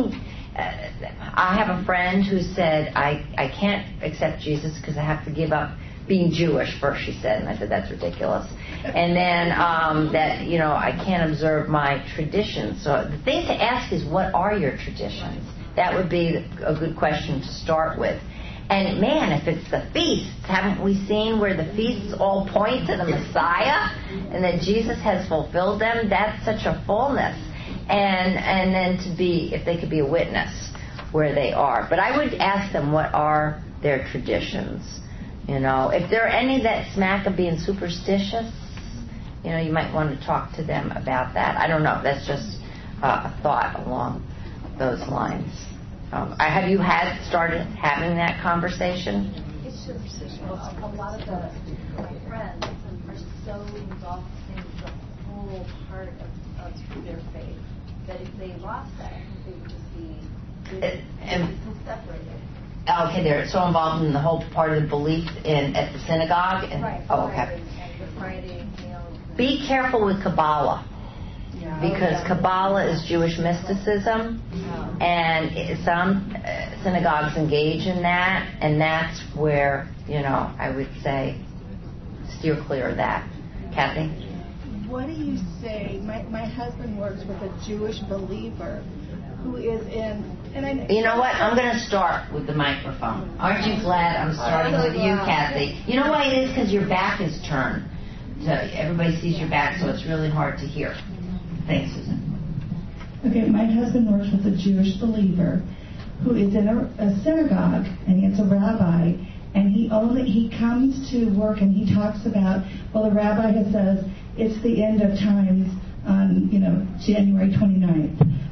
I have a friend who said, I can't accept Jesus because I have to give up being Jewish first, she said. And I said, that's ridiculous. And then that, you know, I can't observe my traditions. So the thing to ask is, what are your traditions? That would be a good question to start with. And man, if it's the feasts, haven't we seen where the feasts all point to the Messiah and that Jesus has fulfilled them? That's such a fullness. And then if they could be a witness where they are. But I would ask them, what are their traditions? You know, if there are any that smack of being superstitious, you know, you might want to talk to them about that. I don't know. That's just a thought along those lines. Have you started having that conversation? It's superstitious. A lot of my friends are so involved in the whole part of their faith that if they lost that, they would just be separated. Okay, they're so involved in the whole part of the belief at the synagogue. Right. Oh, okay. And the Friday, you know. Be careful with Kabbalah, because Kabbalah is Jewish mysticism, and some synagogues engage in that, and that's where, you know, I would say steer clear of that. Kathy? What do you say? My husband works with a Jewish believer who is in... You know what? I'm going to start with the microphone. Aren't you glad I'm starting with you, Kathy? You know why it is? Because your back is turned. So everybody sees your back, so it's really hard to hear. Thanks, Susan. Okay, my husband works with a Jewish believer who is in a synagogue, and it's a rabbi, and he comes to work and he talks about, well, the rabbi says it's the end of times on, January 29th.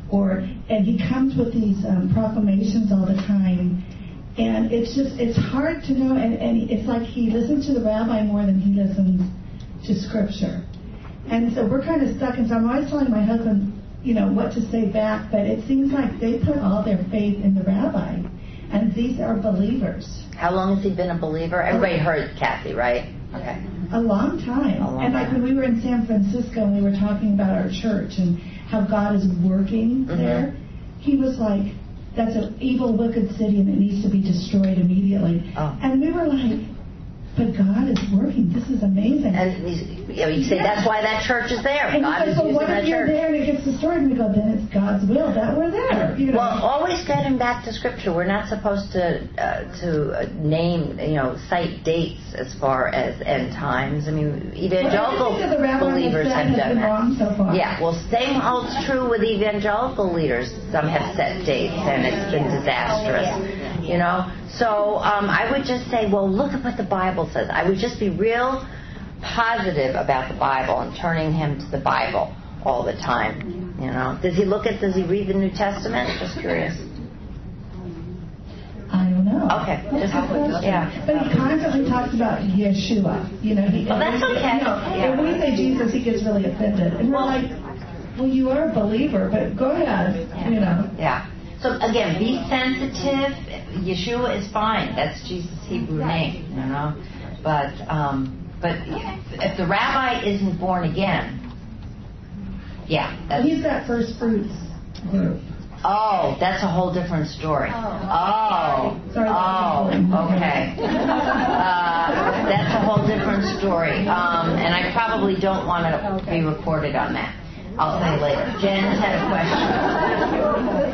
and he comes with these proclamations all the time. And it's hard to know, and it's like he listens to the rabbi more than he listens to Scripture. And so we're kind of stuck, and so I'm always telling my husband, what to say back, but it seems like they put all their faith in the rabbi, and these are believers. How long has he been a believer? Everybody heard Kathy, right? Okay. A long time. And like when we were in San Francisco and we were talking about our church and how God is working there, he was like, that's an evil, wicked city and it needs to be destroyed immediately. Oh. And we were like, but God is working. This is amazing. And you say that's why that church is there. And God is using what that if you're church. there and it gets destroyed? And we go, then it's God's will that we're there. Well, always get him back to Scripture. We're not supposed to name, cite dates as far as end times. I mean, evangelical believers have done that. So far. Yeah, well, same holds true with evangelical leaders. Some have set dates and it's been disastrous. So I would just say, well, look at what the Bible says. I would just be real positive about the Bible and turning him to the Bible all the time. Does he read the New Testament? Just curious. I don't know. Okay. Yeah. But he constantly talks about Yeshua. That's okay. When we say Jesus, he gets really offended. And we're like, well, you are a believer, but go ahead. Yeah. So again, be sensitive. Yeshua is fine. That's Jesus' Hebrew name, But if the rabbi isn't born again, he's that first fruits group. Oh, that's a whole different story. Okay. That's a whole different story. And I probably don't want to be recorded on that. I'll say later. Jen had a question.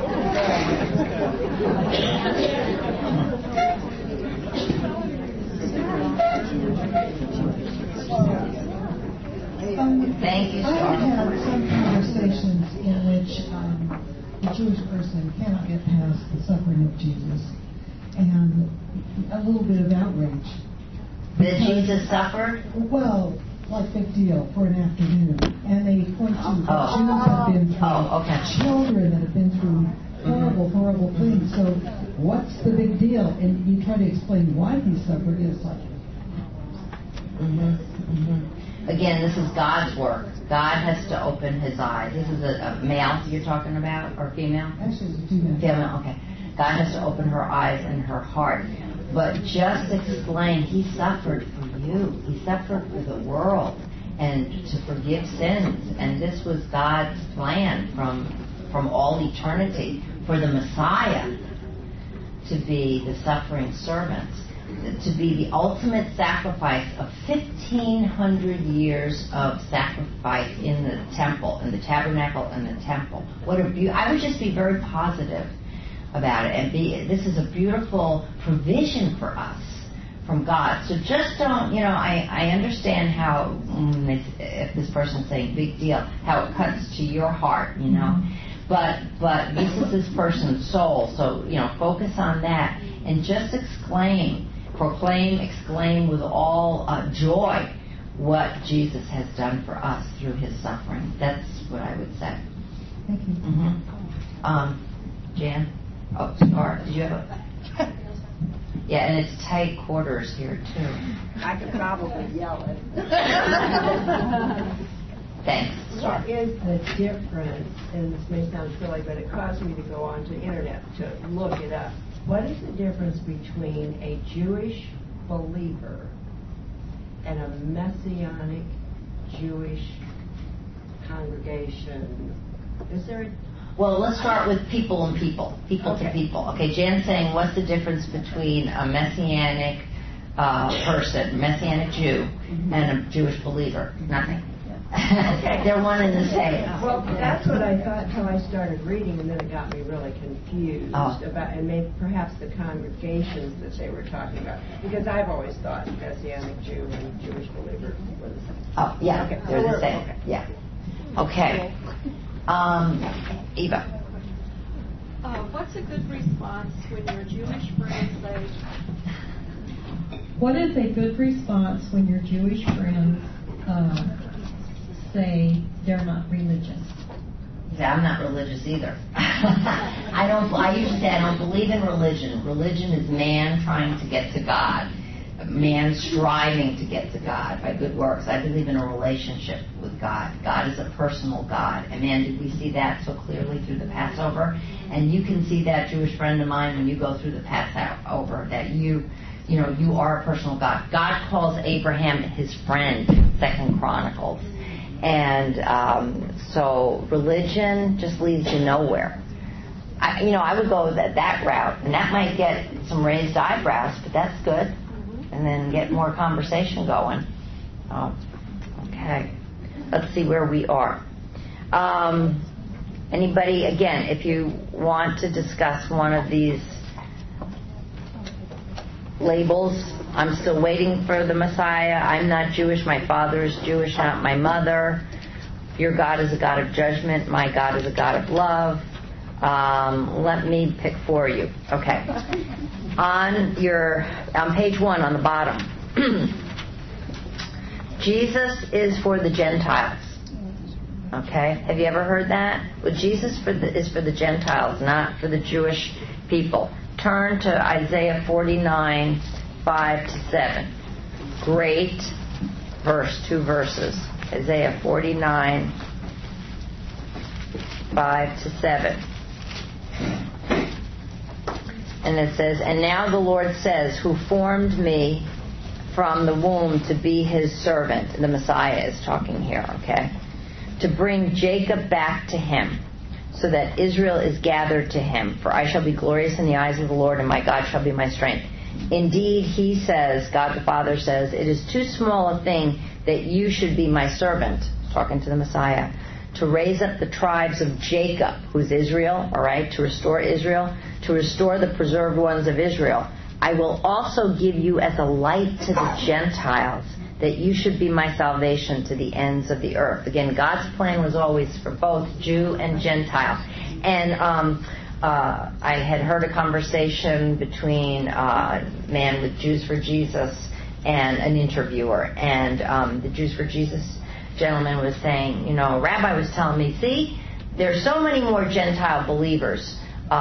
Thank you, I have had some conversations in which the Jewish person cannot get past the suffering of Jesus, and a little bit of outrage. Did Jesus suffer? Well, like big deal for an afternoon, and they point to what Jews have been through, children that have been through horrible, horrible things. So, what's the big deal? And you try to explain why he suffered. It's like. Again, this is God's work. God has to open his eyes. This is a male you're talking about, or female? Actually, it's a female. Female, okay. God has to open her eyes and her heart. But just explain, he suffered for you. He suffered for the world and to forgive sins. And this was God's plan from all eternity for the Messiah to be the suffering servant, to be the ultimate sacrifice of 1,500 years of sacrifice in the temple, in the tabernacle and the temple. What a I would just be very positive about it, and this is a beautiful provision for us from God. So just don't, I understand how, if this person's saying big deal, how it cuts to your heart, But this is this person's soul, so, focus on that and just proclaim, exclaim with all joy what Jesus has done for us through his suffering. That's what I would say. Thank you. Jan? Oh, Star, did you have a... Yeah, and it's tight quarters here, too. I could probably yell it. Thanks, Star. What is the difference, and this may sound silly, but it caused me to go onto the internet to look it up. What is the difference between a Jewish believer and a Messianic Jewish congregation? Is there a... Well, let's start with people and people to people. Okay, Jan's saying, what's the difference between a Messianic person, Messianic Jew, and a Jewish believer? Nothing. They're one and the same. Well, that's what I thought until I started reading, and then it got me really confused about, and maybe perhaps the congregations that they were talking about, because I've always thought Messianic Jew and Jewish believer were the same. Oh, yeah, okay. They're the same. Okay. Yeah. Okay. Eva. What's a good response when your Jewish friends say? What is a good response when your Jewish friends say they're not religious? I'm not religious either. I usually say I don't believe in religion. Religion is man trying to get to God. Man striving to get to God by good works. I believe in a relationship with God. God is a personal God. And man, did we see that so clearly through the Passover? And you can see that, Jewish friend of mine, when you go through the Passover, that you are a personal God. God calls Abraham his friend, 2 Chronicles. And so religion just leads you nowhere. I would go that route, and that might get some raised eyebrows, but that's good. And then get more conversation going. Oh, okay. Let's see where we are. Anybody, again, if you want to discuss one of these labels, I'm still waiting for the Messiah. I'm not Jewish. My father is Jewish, not my mother. Your God is a God of judgment. My God is a God of love. Let me pick for you. Okay. On page 1 on the bottom, Jesus is for the Gentiles. Okay, have you ever heard that? Well, Jesus is for the Gentiles, not for the Jewish people. Turn to Isaiah 49, 5-7. Great verse, 2 verses. Isaiah 49, 5-7. And it says, and now the Lord says, who formed me from the womb to be his servant. The Messiah is talking here, okay? To bring Jacob back to him, so that Israel is gathered to him. For I shall be glorious in the eyes of the Lord, and my God shall be my strength. Indeed, he says, God the Father says, it is too small a thing that you should be my servant, talking to the Messiah, to raise up the tribes of Jacob, who's Israel, all right, to restore Israel, to restore the preserved ones of Israel. I will also give you as a light to the Gentiles, that you should be my salvation to the ends of the earth. Again, God's plan was always for both Jew and Gentile. And I had heard a conversation between a man with Jews for Jesus and an interviewer. And the Jews for Jesus gentleman was saying, Rabbi was telling me, see, there's so many more Gentile believers.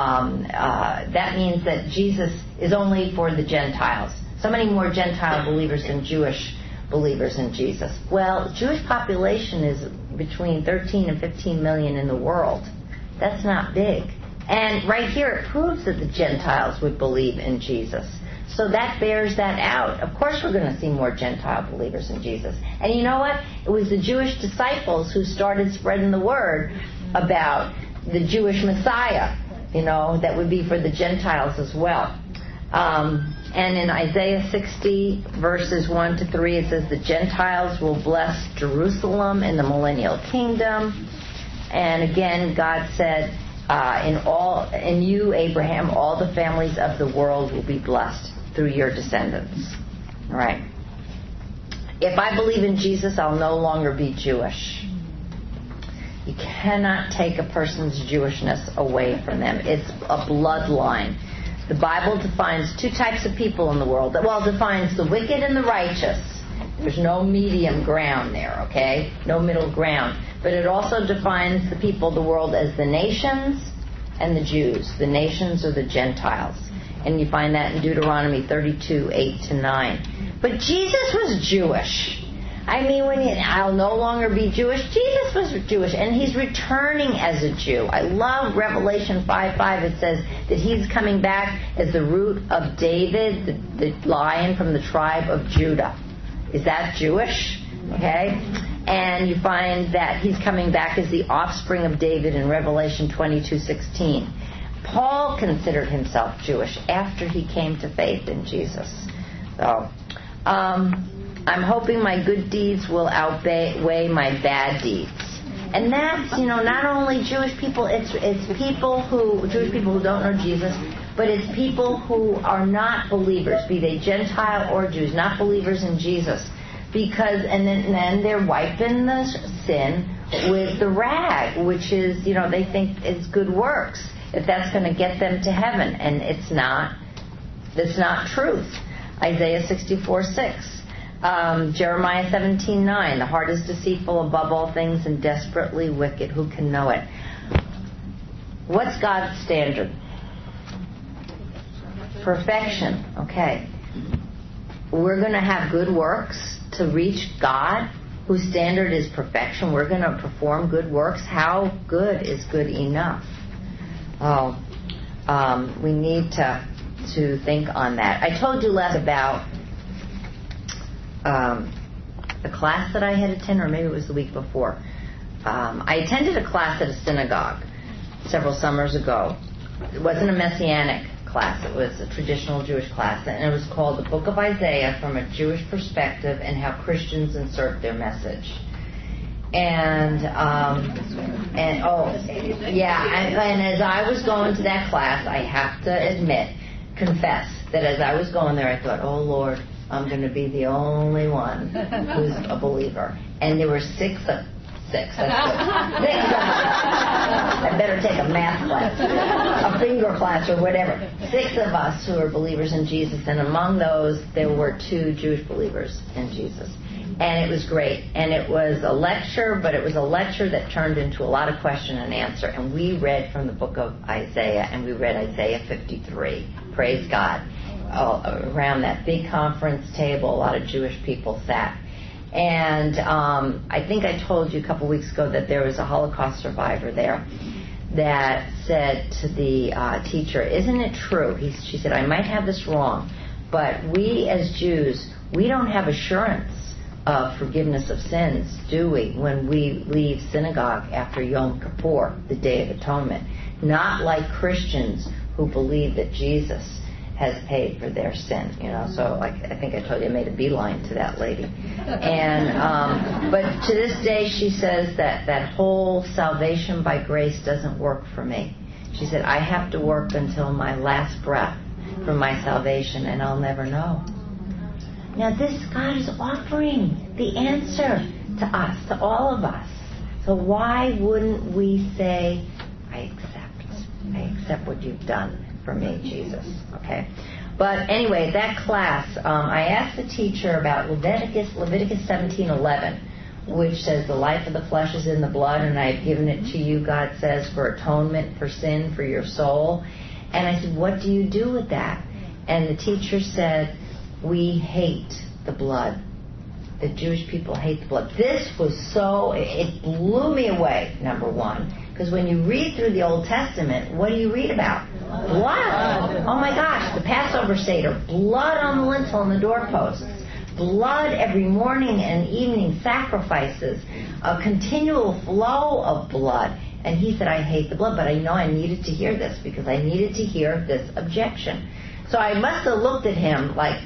That means that Jesus is only for the Gentiles. So many more Gentile believers than Jewish believers in Jesus. Well, Jewish population is between 13 and 15 million in the world. That's not big. And right here it proves that the Gentiles would believe in Jesus. So that bears that out. Of course we're going to see more Gentile believers in Jesus. And you know what? It was the Jewish disciples who started spreading the word about the Jewish Messiah, that would be for the Gentiles as well. And in Isaiah 60, verses 1-3, it says, the Gentiles will bless Jerusalem in the millennial kingdom. And again, God said, in you, Abraham, all the families of the world will be blessed through your descendants. All right. If I believe in Jesus, I'll no longer be Jewish. You cannot take a person's Jewishness away from them. It's a bloodline. The Bible defines 2 types of people in the world. Well, it defines the wicked and the righteous. There's no medium ground there, okay? No middle ground. But it also defines the people of the world as the nations and the Jews. The nations are the Gentiles. And you find that in Deuteronomy 32, 8-9. But Jesus was Jewish. I mean, I'll no longer be Jewish. Jesus was Jewish, and he's returning as a Jew. I love Revelation 5:5. It says that he's coming back as the root of David, the lion from the tribe of Judah. Is that Jewish? Okay. And you find that he's coming back as the offspring of David in Revelation 22:16. Paul considered himself Jewish after he came to faith in Jesus. So, I'm hoping my good deeds will outweigh my bad deeds. And that's, not only Jewish people, it's Jewish people who don't know Jesus, but it's people who are not believers, be they Gentile or Jews, not believers in Jesus. And then they're wiping the sin with the rag, which is, they think is good works, if that's going to get them to heaven. And it's not. That's not truth. Isaiah 64:6. Jeremiah 17:9. The heart is deceitful above all things and desperately wicked. Who can know it? What's God's standard? Perfection. Okay. We're going to have good works to reach God, whose standard is perfection. We're going to perform good works. How good is good enough? We need to think on that. I told you less about the class that I had attended, or maybe it was the week before. I attended a class at a synagogue several summers ago. It wasn't a Messianic class. It was a traditional Jewish class, and it was called The Book of Isaiah from a Jewish Perspective and How Christians Insert Their Message. And as I was going to that class, I have to confess that as I was going there, I thought, oh Lord, I'm going to be the only one who's a believer. And there were six. That's good. 6 of us. I better take a math class, a finger class, or whatever. 6 of us who are believers in Jesus, and among those, there were 2 Jewish believers in Jesus. And it was great. And it was a lecture, but it was a lecture that turned into a lot of question and answer. And we read from the book of Isaiah, and we read Isaiah 53. Praise God. Around that big conference table, a lot of Jewish people sat. And I think I told you a couple weeks ago that there was a Holocaust survivor there that said to the teacher, isn't it true? She said, I might have this wrong, but we as Jews, we don't have assurance of forgiveness of sins, do we, when we leave synagogue after Yom Kippur, the Day of Atonement? Not like Christians who believe that Jesus has paid for their sin, So I think I told you I made a beeline to that lady. And but to this day, she says that whole salvation by grace doesn't work for me. She said, I have to work until my last breath for my salvation, and I'll never know. Now this God is offering the answer to us, to all of us. So why wouldn't we say, I accept what you've done for me, Jesus. Okay? But anyway, that class, I asked the teacher about Leviticus 17:11, which says the life of the flesh is in the blood, and I have given it to you, God says, for atonement for sin, for your soul. And I said, what do you do with that? And the teacher said, we hate the blood. The Jewish people hate the blood. This was it blew me away, number one. Because when you read through the Old Testament, what do you read about? Blood. Oh my gosh, the Passover Seder, blood on the lintel and the doorposts, blood every morning and evening, sacrifices, a continual flow of blood. And he said, I hate the blood, but I know I needed to hear this because I needed to hear this objection. So I must have looked at him like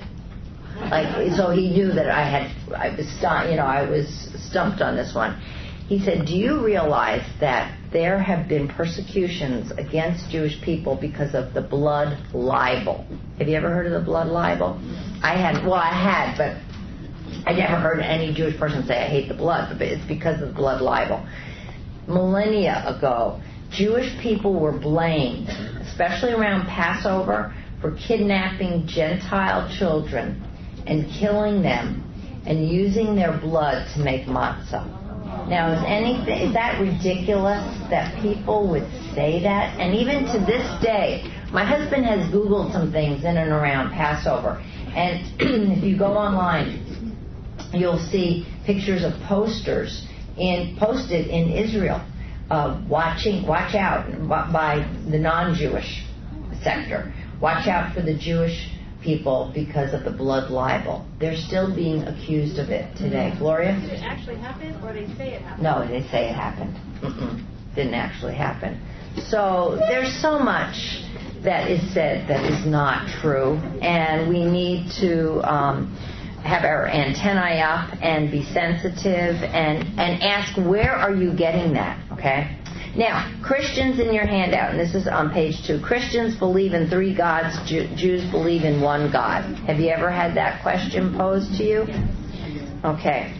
so he knew that I was stumped on this one. He said, do you realize that there have been persecutions against Jewish people because of the blood libel? Have you ever heard of the blood libel? I had, but I never heard any Jewish person say, I hate the blood, but it's because of the blood libel. Millennia ago, Jewish people were blamed, especially around Passover, for kidnapping Gentile children and killing them and using their blood to make matzah. Now, is that ridiculous that people would say that? And even to this day, my husband has Googled some things in and around Passover. And if you go online, you'll see pictures of posters posted in Israel. Watch out by the non-Jewish sector. Watch out for the Jewish people because of the blood libel. They're still being accused of it today. Gloria? Did it actually happen, or they say it happened? No, they say it happened. Didn't actually happen. So there's so much that is said that is not true, and we need to have our antennae up and be sensitive and ask, where are you getting that? Okay? Now, Christians in your handout, and this is on page 2. Christians believe in 3 gods. Jews believe in 1 God. Have you ever had that question posed to you? Okay.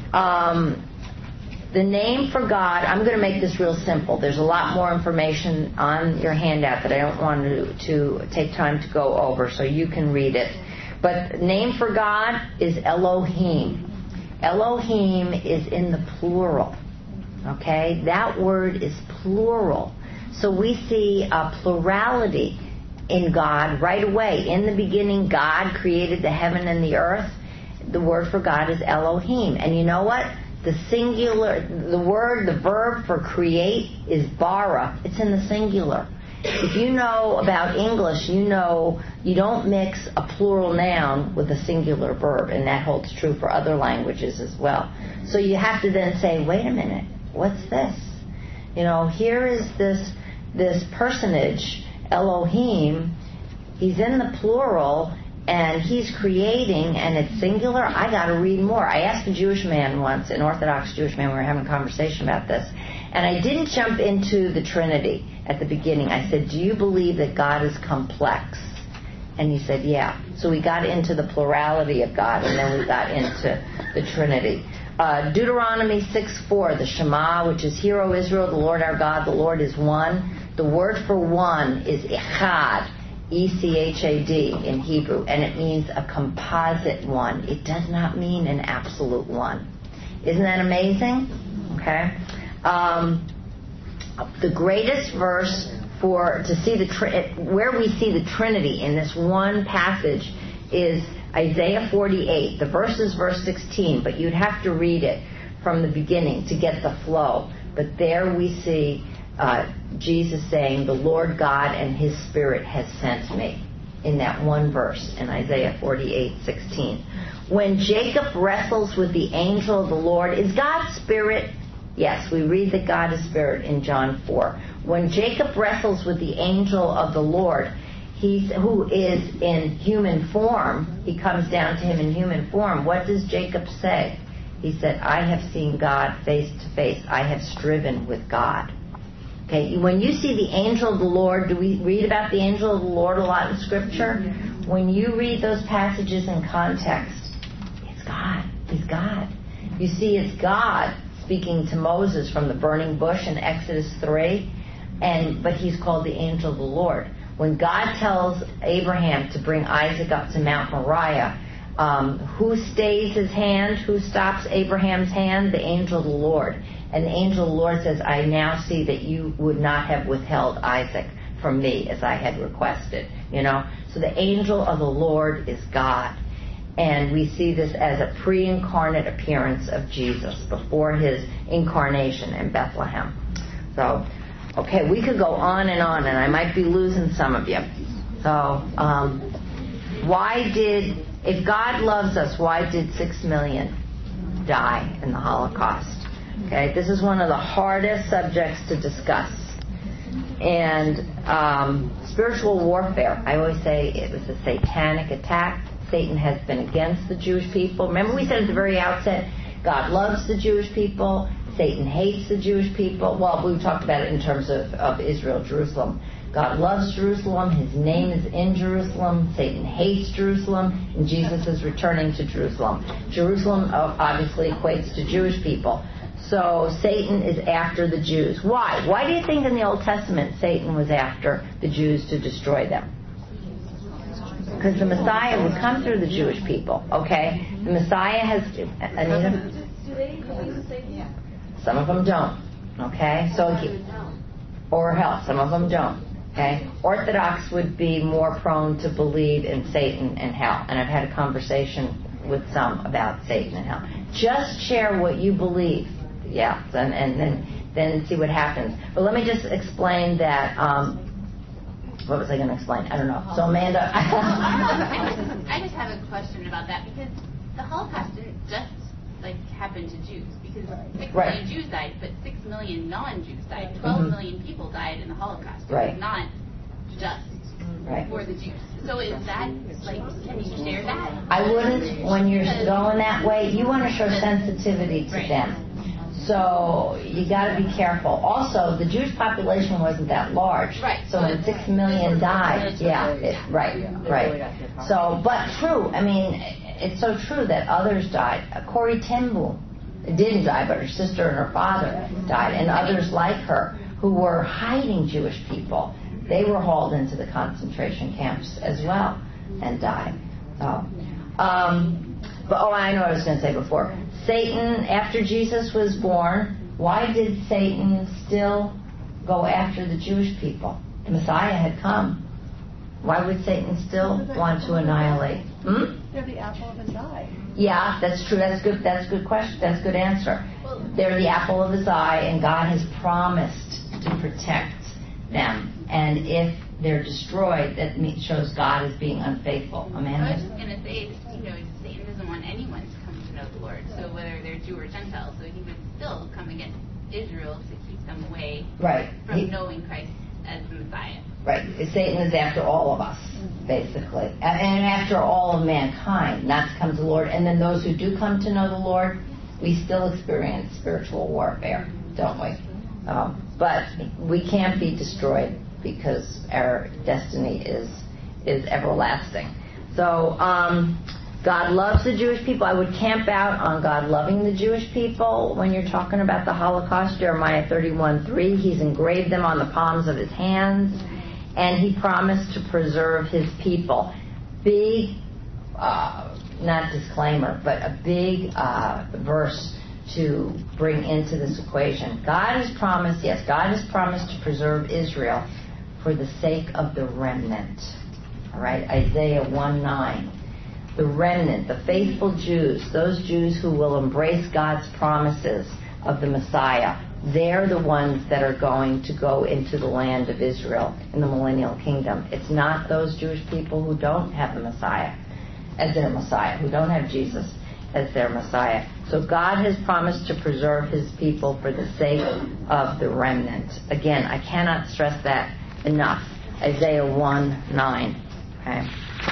The name for God, I'm going to make this real simple. There's a lot more information on your handout that I don't want to take time to go over, so you can read it. But name for God is Elohim. Elohim is in the plural. Okay? That word is plural. So we see a plurality in God right away. In the beginning, God created the heaven and the earth. The word for God is Elohim. And you know what? The singular, the verb for create is bara. It's in the singular. If you know about English, you know you don't mix a plural noun with a singular verb, and that holds true for other languages as well. So you have to then say, wait a minute, what's this? You know, here is this personage, Elohim. He's in the plural, and he's creating, and it's singular. I got to read more. I asked a Jewish man once, an Orthodox Jewish man, we were having a conversation about this, and I didn't jump into the Trinity at the beginning. I said, do you believe that God is complex? And he said, yeah. So we got into the plurality of God, and then we got into the Trinity. Deuteronomy 6:4, the Shema, which is, Hear, O Israel, the Lord our God, the Lord is one. The word for one is echad, E-C-H-A-D in Hebrew, and it means a composite one. It does not mean an absolute one. Isn't that amazing? Okay. The greatest verse to see where we see the Trinity in this one passage is Isaiah 48. The verse is verse 16, but you'd have to read it from the beginning to get the flow. But there we see Jesus saying, the Lord God and His Spirit has sent me, in that one verse in Isaiah 48:16. When Jacob wrestles with the angel of the Lord, is God Spirit? Yes, we read that God is Spirit in John 4. When Jacob wrestles with the angel of the Lord, who is in human form, he comes down to him in human form. What does Jacob say? He said, I have seen God face to face. I have striven with God. Okay, when you see the angel of the Lord, do we read about the angel of the Lord a lot in Scripture? When you read those passages in context, it's God. He's God. You see, it's God speaking to Moses from the burning bush in Exodus 3, but he's called the angel of the Lord. When God tells Abraham to bring Isaac up to Mount Moriah, who stays his hand? Who stops Abraham's hand? The angel of the Lord. And the angel of the Lord says, I now see that you would not have withheld Isaac from me as I had requested. You know? So the angel of the Lord is God. And we see this as a pre-incarnate appearance of Jesus before his incarnation in Bethlehem. So, okay, we could go on, and I might be losing some of you. So, if God loves us, why did 6 million die in the Holocaust? Okay, this is one of the hardest subjects to discuss. And spiritual warfare, I always say it was a satanic attack. Satan has been against the Jewish people. Remember we said at the very outset, God loves the Jewish people. Satan hates the Jewish people. Well, we talked about it in terms of Israel, Jerusalem. God loves Jerusalem. His name is in Jerusalem. Satan hates Jerusalem. And Jesus is returning to Jerusalem. Jerusalem obviously equates to Jewish people. So Satan is after the Jews. Why? Why do you think in the Old Testament Satan was after the Jews to destroy them? Because the Messiah would come through the Jewish people. Okay? The Messiah has... Anita? Do they believe in Satan? Some of them don't. Okay? Or hell. Some of them don't. Okay? Orthodox would be more prone to believe in Satan and hell. And I've had a conversation with some about Satan and hell. Just share what you believe. Yeah. And then see what happens. But let me just explain that... what was I going to explain? I don't know. So Amanda... I just have a question about that, because the Holocaust didn't just happen to Jews, because 6 million Jews died, but 6 million non-Jews died. 12 million people died in the Holocaust. It was not just for the Jews. So is that, can you share that? I wouldn't. When you're going that way, you want to show sensitivity to them. So you got to be careful. Also, the Jewish population wasn't that large. Right. So when 6 million died, right. So, but true. I mean, it's so true that others died. Corrie ten Boom didn't die, but her sister and her father died, and others like her who were hiding Jewish people. They were hauled into the concentration camps as well and died. I know what I was going to say before. Satan, after Jesus was born, why did Satan still go after the Jewish people? The Messiah had come. Why would Satan still want to annihilate? They're the apple of his eye. Yeah, that's true. That's good. That's a good question. That's a good answer. They're the apple of his eye, and God has promised to protect them. And if they're destroyed, that shows God as being unfaithful. Amanda? I was just going to say, Satan doesn't want anyone to come to know the Lord. So whether they're Jew or Gentile, so he would still come against Israel to keep them away from knowing Christ as the Messiah. Right. Satan is after all of us, basically. And after all of mankind, not to come to the Lord. And then those who do come to know the Lord, we still experience spiritual warfare, don't we? But we can't be destroyed because our destiny is everlasting. So God loves the Jewish people. I would camp out on God loving the Jewish people when you're talking about the Holocaust. Jeremiah 31:3. He's engraved them on the palms of his hands, and he promised to preserve his people. Big, not disclaimer, but a big verse to bring into this equation. God has promised to preserve Israel for the sake of the remnant. All right, Isaiah 1:9. The remnant, the faithful Jews, those Jews who will embrace God's promises of the Messiah, they're the ones that are going to go into the land of Israel in the millennial kingdom. It's not those Jewish people who don't have the Messiah as their Messiah, who don't have Jesus as their Messiah. So God has promised to preserve his people for the sake of the remnant. Again, I cannot stress that enough. Isaiah 1:9. Okay.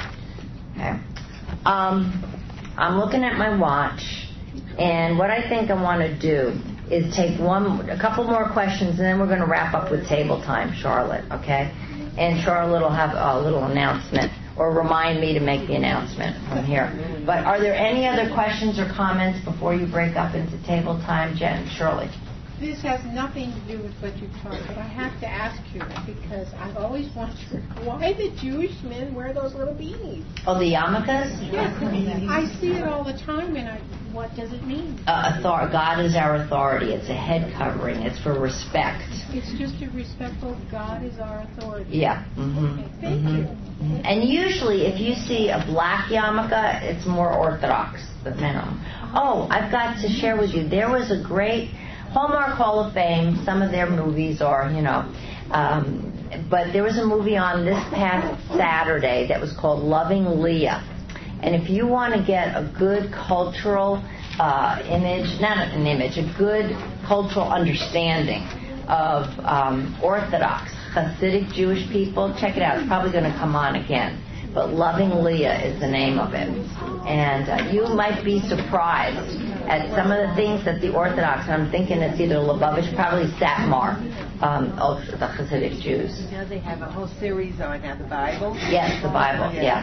I'm looking at my watch, and what I think I want to do is take a couple more questions, and then we're going to wrap up with table time, Charlotte, okay? And Charlotte will have a little announcement, or remind me to make the announcement from here. But are there any other questions or comments before you break up into table time, Jen? Shirley? This has nothing to do with what you taught, but I have to ask you, because I've always wondered why the Jewish men wear those little beanies. Oh, the yarmulkes? Yes, I see it all the time, and what does it mean? God is our authority. It's a head covering. It's for respect. It's just a respectful, God is our authority. Yeah. Mm-hmm. Okay, thank you. And usually, if you see a black yarmulke, it's more Orthodox, the minimum. Oh, I've got to share with you, there was a great Hallmark Hall of Fame. Some of their movies are, but there was a movie on this past Saturday that was called Loving Leah. And if you want to get a good cultural a good cultural understanding of Orthodox, Hasidic Jewish people, check it out. It's probably going to come on again. But Loving Leah is the name of it. And you might be surprised at some of the things that the Orthodox, and I'm thinking it's either Lubavitch, probably Satmar, the Hasidic Jews. You know, they have a whole series on the Bible. Yes, the Bible, yeah.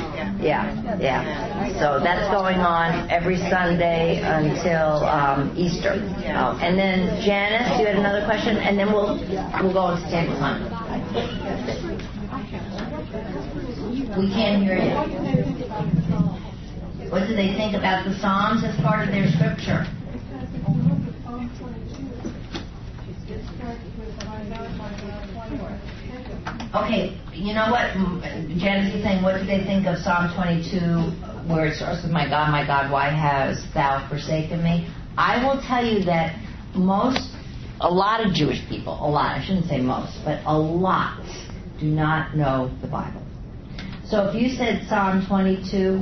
So that's going on every Sunday until Easter. And then, Janice, you had another question? And then we'll go into table time. We can't hear you. What do they think about the Psalms as part of their scripture? Okay, you know what? Janice is saying, what do they think of Psalm 22, where it starts with, my God, why hast thou forsaken me? I will tell you that a lot of Jewish people, I shouldn't say most, but a lot do not know the Bible. So if you said Psalm 22,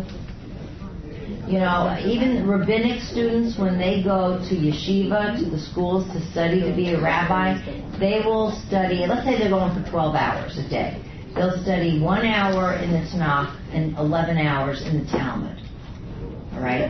even rabbinic students, when they go to yeshiva, to the schools to study to be a rabbi, they will study, let's say they're going for 12 hours a day. They'll study 1 hour in the Tanakh and 11 hours in the Talmud. All right?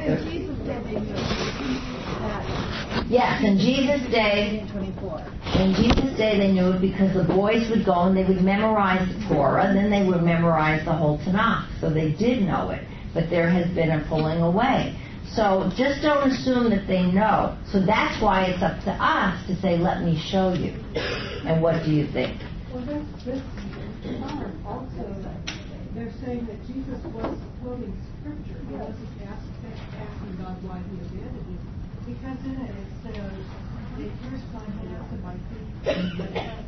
Yes, in Jesus' day, they knew it because the boys would go and they would memorize the Torah, and then they would memorize the whole Tanakh. So they did know it, but there has been a pulling away. So just don't assume that they know. So that's why it's up to us to say, let me show you. And what do you think? Well, this also, they're saying that Jesus was quoting Scripture. He wasn't asking God why he abandoned him. Because in it says, they pierced my hands and my feet,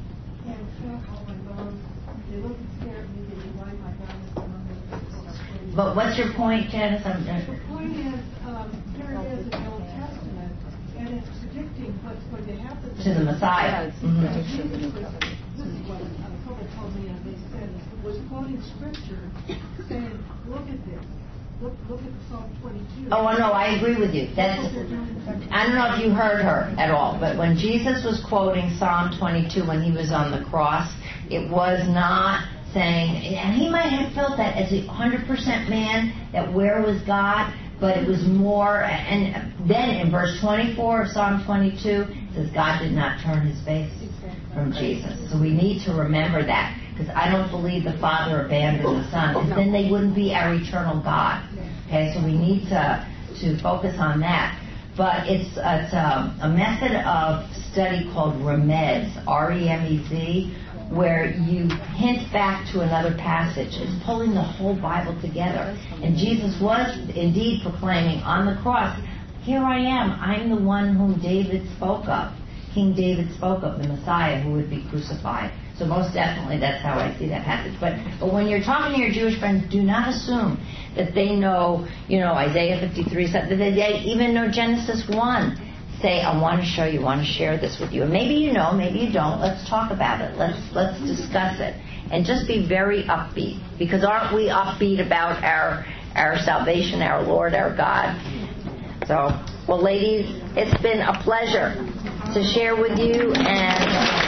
can't feel how my mom, they look and stare at me, they wind my garments around me. But what's your point, Janice? The point is, here it is in the Old Testament, and it's predicting what's going to happen to the Messiah. Mm-hmm. This is what a couple told me, and they said, was quoting scripture, saying, look at this. Look at Psalm 22. Oh, no, I agree with you. I don't know if you heard her at all, but when Jesus was quoting Psalm 22 when he was on the cross, it was not saying, and he might have felt that as a 100% man, that where was God, but it was more, and then in verse 24 of Psalm 22, it says God did not turn his face from Jesus. So we need to remember that. Because I don't believe the Father abandoned the Son, because then they wouldn't be our eternal God. Okay, so we need to focus on that. But it's a method of study called remez, R-E-M-E-Z, where you hint back to another passage. It's pulling the whole Bible together. And Jesus was indeed proclaiming on the cross, here I am, I'm the one whom David spoke of. King David spoke of, the Messiah who would be crucified. So most definitely that's how I see that passage. But when you're talking to your Jewish friends, do not assume that they know, Isaiah 53, that they even know Genesis 1. Say, I want to show you, I want to share this with you. And maybe you know, maybe you don't. Let's talk about it. Let's discuss it. And just be very upbeat. Because aren't we upbeat about our salvation, our Lord, our God? So, well, ladies, it's been a pleasure to share with you, and